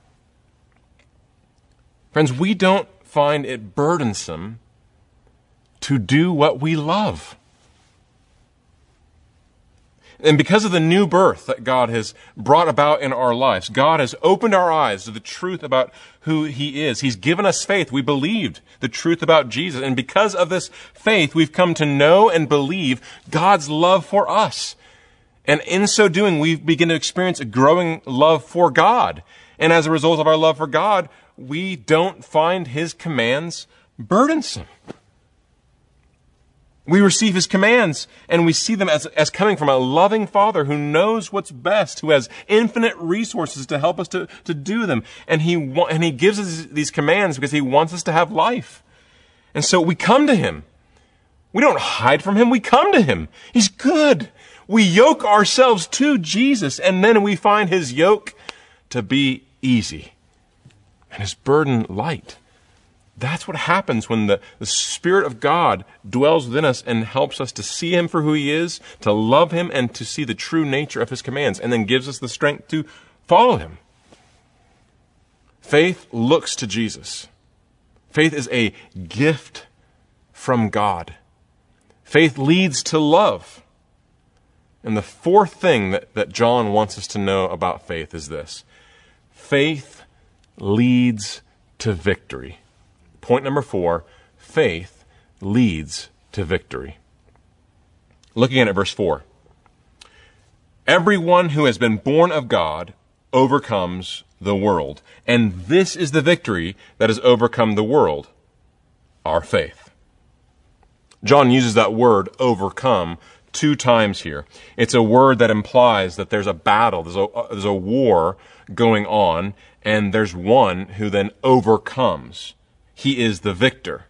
Friends, we don't find it burdensome to do what we love. And because of the new birth that God has brought about in our lives, God has opened our eyes to the truth about who He is. He's given us faith. We believed the truth about Jesus. And because of this faith, we've come to know and believe God's love for us. And in so doing, we begin to experience a growing love for God. And as a result of our love for God, we don't find His commands burdensome. We receive His commands, and we see them as, as coming from a loving Father who knows what's best, who has infinite resources to help us to, to do them. And He wa- and He gives us these commands because He wants us to have life. And so we come to Him. We don't hide from Him. We come to Him. He's good. We yoke ourselves to Jesus, and then we find His yoke to be easy and His burden light. That's what happens when the, the Spirit of God dwells within us and helps us to see Him for who He is, to love Him, and to see the true nature of His commands, and then gives us the strength to follow Him. Faith looks to Jesus. Faith is a gift from God. Faith leads to love. And the fourth thing that, that John wants us to know about faith is this. Faith leads to victory. Point number four, faith leads to victory. Looking at it, verse four. Everyone who has been born of God overcomes the world. And this is the victory that has overcome the world, our faith. John uses that word, overcome, two times here. It's a word that implies that there's a battle, there's a, there's a war going on, and there's one who then overcomes. He is the victor.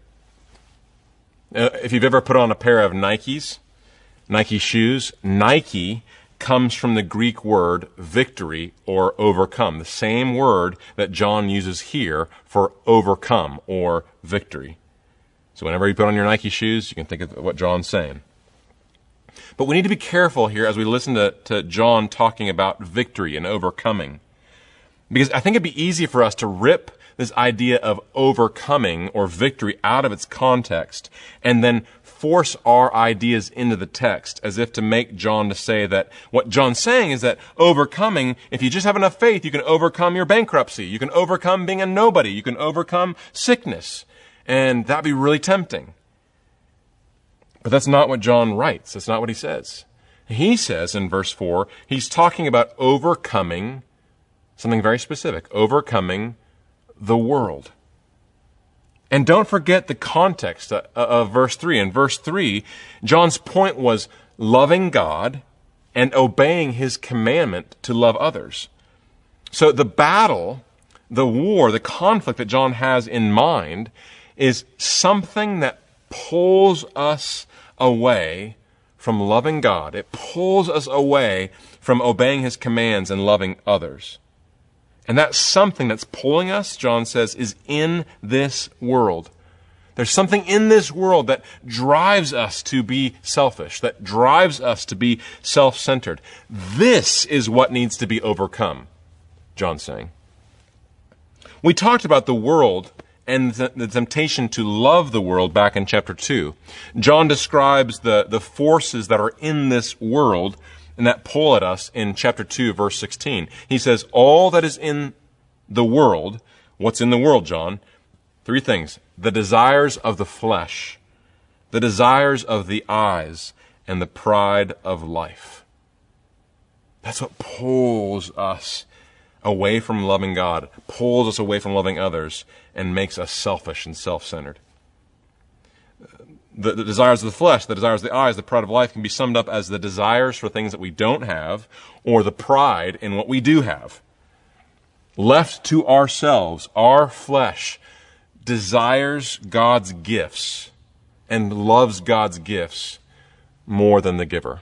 Uh, if you've ever put on a pair of Nikes, Nike shoes, Nike comes from the Greek word victory or overcome, the same word that John uses here for overcome or victory. So whenever you put on your Nike shoes, you can think of what John's saying. But we need to be careful here as we listen to, to John talking about victory and overcoming. Because I think it'd be easy for us to rip this idea of overcoming or victory out of its context and then force our ideas into the text as if to make John to say that what John's saying is that overcoming, if you just have enough faith, you can overcome your bankruptcy. You can overcome being a nobody. You can overcome sickness. And that'd be really tempting. But that's not what John writes. That's not what he says. He says in verse four, he's talking about overcoming something very specific, overcoming the world. And don't forget the context of, of verse three. In verse three, John's point was loving God and obeying His commandment to love others. So the battle, the war, the conflict that John has in mind is something that pulls us away from from loving God. It pulls us away from obeying his commands and loving others. And that something that's pulling us, John says, is in this world. There's something in this world that drives us to be selfish, that drives us to be self-centered. This is what needs to be overcome, John's saying. We talked about the world and the, the temptation to love the world back in chapter two. John describes the, the forces that are in this world and that pull at us in chapter two, verse sixteen. He says, all that is in the world, what's in the world, John? Three things. The desires of the flesh, the desires of the eyes, and the pride of life. That's what pulls us away from loving God, pulls us away from loving others, and makes us selfish and self-centered. The, the desires of the flesh, the desires of the eyes, the pride of life can be summed up as the desires for things that we don't have, or the pride in what we do have. Left to ourselves, our flesh desires God's gifts and loves God's gifts more than the giver.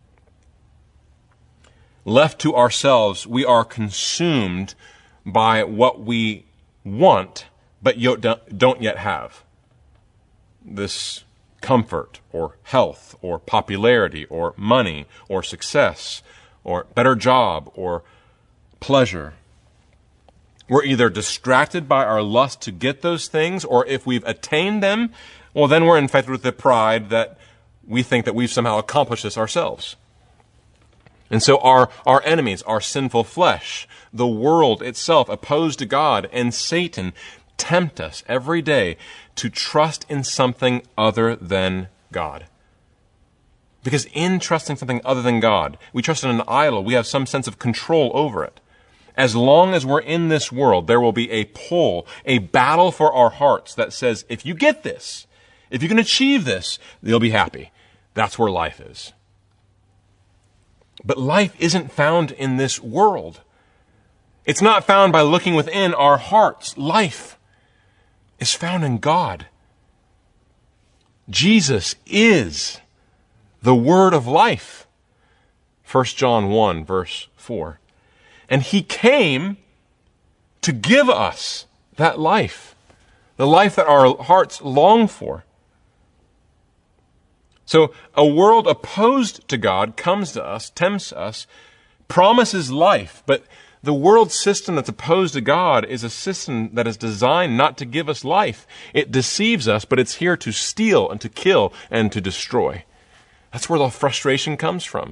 Left to ourselves, we are consumed by what we want, but don't yet have. This comfort, or health, or popularity, or money, or success, or better job, or pleasure. We're either distracted by our lust to get those things, or if we've attained them, well, then we're infected with the pride that we think that we've somehow accomplished this ourselves. And so our, our enemies, our sinful flesh, the world itself opposed to God, and Satan tempt us every day to trust in something other than God. Because in trusting something other than God, we trust in an idol, we have some sense of control over it. As long as we're in this world, there will be a pull, a battle for our hearts that says, if you get this, if you can achieve this, you'll be happy. That's where life is. But life isn't found in this world. It's not found by looking within our hearts. Life is found in God. Jesus is the word of life. First John one, verse four. And he came to give us that life, the life that our hearts long for. So a world opposed to God comes to us, tempts us, promises life, but the world system that's opposed to God is a system that is designed not to give us life. It deceives us, but it's here to steal and to kill and to destroy. That's where the frustration comes from.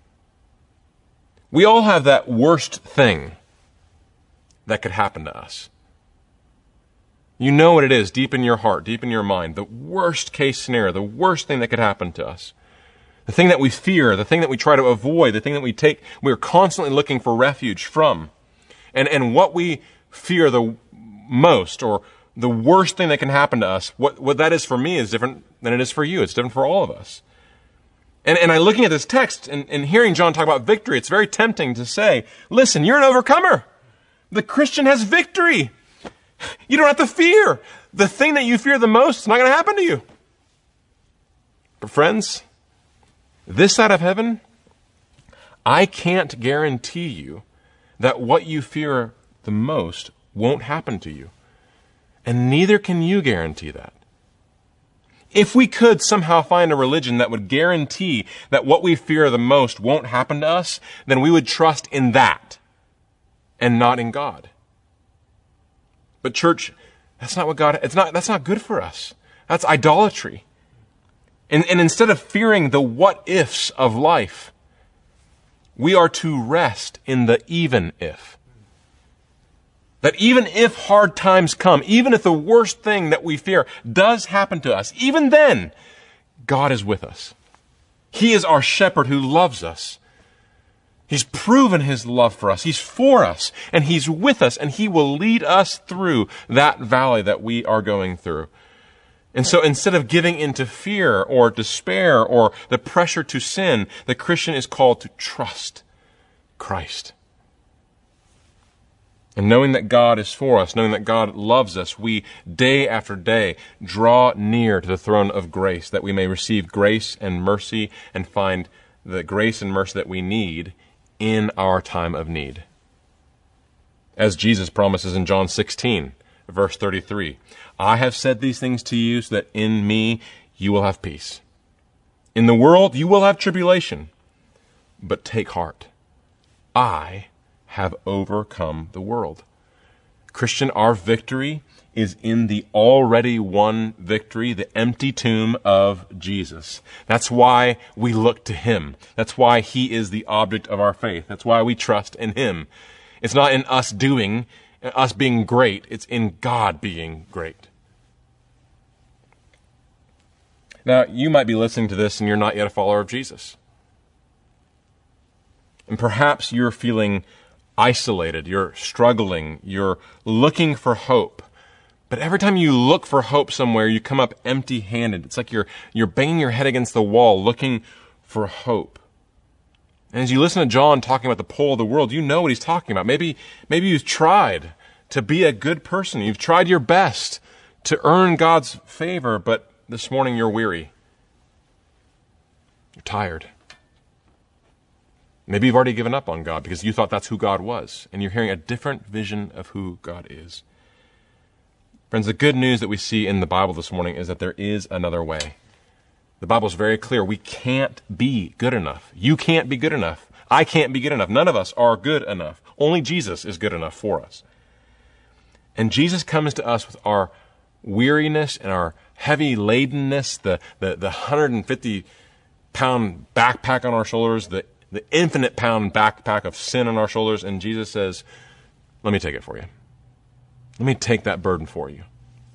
We all have that worst thing that could happen to us. You know what it is deep in your heart, deep in your mind, the worst case scenario, the worst thing that could happen to us. The thing that we fear, the thing that we try to avoid, the thing that we take, we're constantly looking for refuge from. And, and what we fear the most, or the worst thing that can happen to us, what, what that is for me is different than it is for you. It's different for all of us. And, and I looking at this text and, and hearing John talk about victory, it's very tempting to say, listen, you're an overcomer. The Christian has victory. You don't have to fear. The thing that you fear the most is not going to happen to you. But friends, this side of heaven, I can't guarantee you that what you fear the most won't happen to you. And neither can you guarantee that. If we could somehow find a religion that would guarantee that what we fear the most won't happen to us, then we would trust in that and not in God. But church, that's not what God, it's not, that's not good for us. That's idolatry. And, and instead of fearing the what ifs of life, we are to rest in the even if. That even if hard times come, even if the worst thing that we fear does happen to us, even then, God is with us. He is our shepherd who loves us. He's proven his love for us. He's for us, and he's with us, and he will lead us through that valley that we are going through. And so instead of giving into fear or despair or the pressure to sin, the Christian is called to trust Christ. And knowing that God is for us, knowing that God loves us, we day after day draw near to the throne of grace that we may receive grace and mercy and find the grace and mercy that we need in our time of need. As Jesus promises in John sixteen, verse thirty-three, I have said these things to you so that in me you will have peace. In the world you will have tribulation, but take heart. I have overcome the world. Christian, our victory is in the already won victory, the empty tomb of Jesus. That's why we look to him. That's why he is the object of our faith. That's why we trust in him. It's not in us doing, us being great. It's in God being great. Now, you might be listening to this and you're not yet a follower of Jesus. And perhaps you're feeling isolated, you're struggling, you're looking for hope. But every time you look for hope somewhere, you come up empty-handed. It's like you're you're banging your head against the wall looking for hope. And as you listen to John talking about the pull of the world, you know what he's talking about. Maybe maybe you've tried to be a good person. You've tried your best to earn God's favor, but this morning you're weary. You're tired. Maybe you've already given up on God because you thought that's who God was, and you're hearing a different vision of who God is. Friends, the good news that we see in the Bible this morning is that there is another way. The Bible is very clear. We can't be good enough. You can't be good enough. I can't be good enough. None of us are good enough. Only Jesus is good enough for us. And Jesus comes to us with our weariness and our heavy ladenness, the, the, the one hundred fifty pound backpack on our shoulders, the the infinite pound backpack of sin on our shoulders, and Jesus says, let me take it for you. Let me take that burden for you.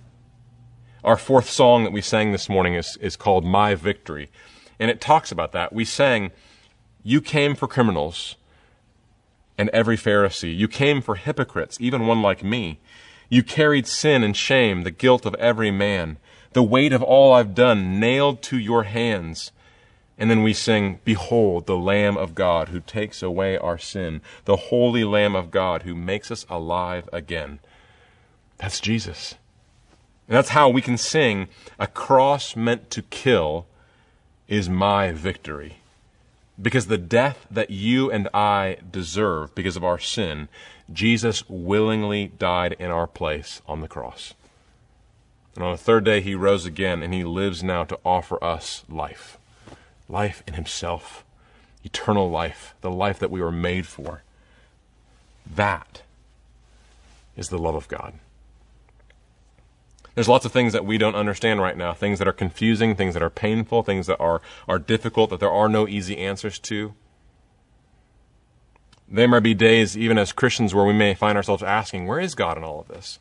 Our fourth song that we sang this morning is, is called My Victory, and it talks about that. We sang, you came for criminals and every Pharisee. You came for hypocrites, even one like me. You carried sin and shame, the guilt of every man, the weight of all I've done nailed to your hands. And then we sing, behold, the Lamb of God who takes away our sin, the holy Lamb of God who makes us alive again. That's Jesus. And that's how we can sing, a cross meant to kill is my victory. Because the death that you and I deserve because of our sin, Jesus willingly died in our place on the cross. And on the third day he rose again, and he lives now to offer us life. Life in himself, eternal life, the life that we were made for. That is the love of God. There's lots of things that we don't understand right now, things that are confusing, things that are painful, things that are, are difficult, that there are no easy answers to. There may be days, even as Christians, where we may find ourselves asking, where is God in all of this?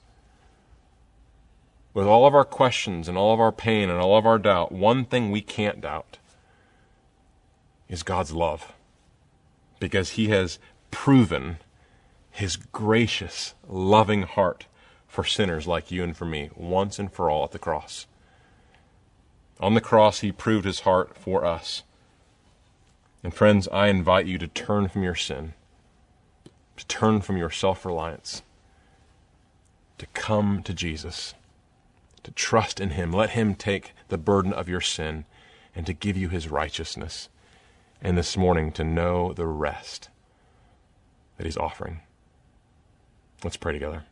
With all of our questions and all of our pain and all of our doubt, one thing we can't doubt is God's love, because he has proven his gracious, loving heart for sinners like you and for me, once and for all at the cross. On the cross, he proved his heart for us. And friends, I invite you to turn from your sin, to turn from your self-reliance, to come to Jesus, to trust in him. Let him take the burden of your sin and to give you his righteousness. And this morning to know the rest that he's offering. Let's pray together.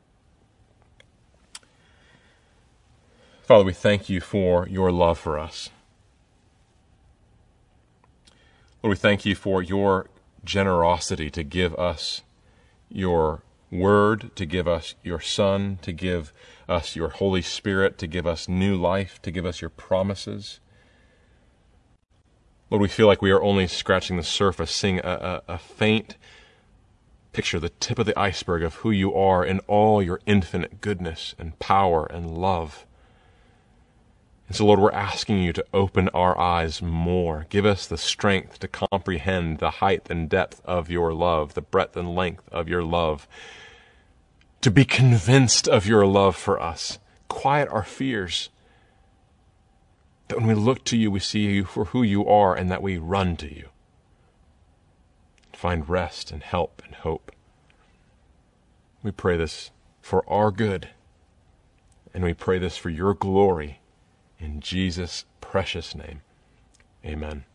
Father, we thank you for your love for us. Lord, we thank you for your generosity to give us your word, to give us your Son, to give us your Holy Spirit, to give us new life, to give us your promises. Lord, we feel like we are only scratching the surface, seeing a, a, a faint picture, the tip of the iceberg of who you are in all your infinite goodness and power and love. And so, Lord, we're asking you to open our eyes more. Give us the strength to comprehend the height and depth of your love, the breadth and length of your love, to be convinced of your love for us. Quiet our fears. That when we look to you, we see you for who you are, and that we run to you. Find rest and help and hope. We pray this for our good, and we pray this for your glory in Jesus' precious name. Amen.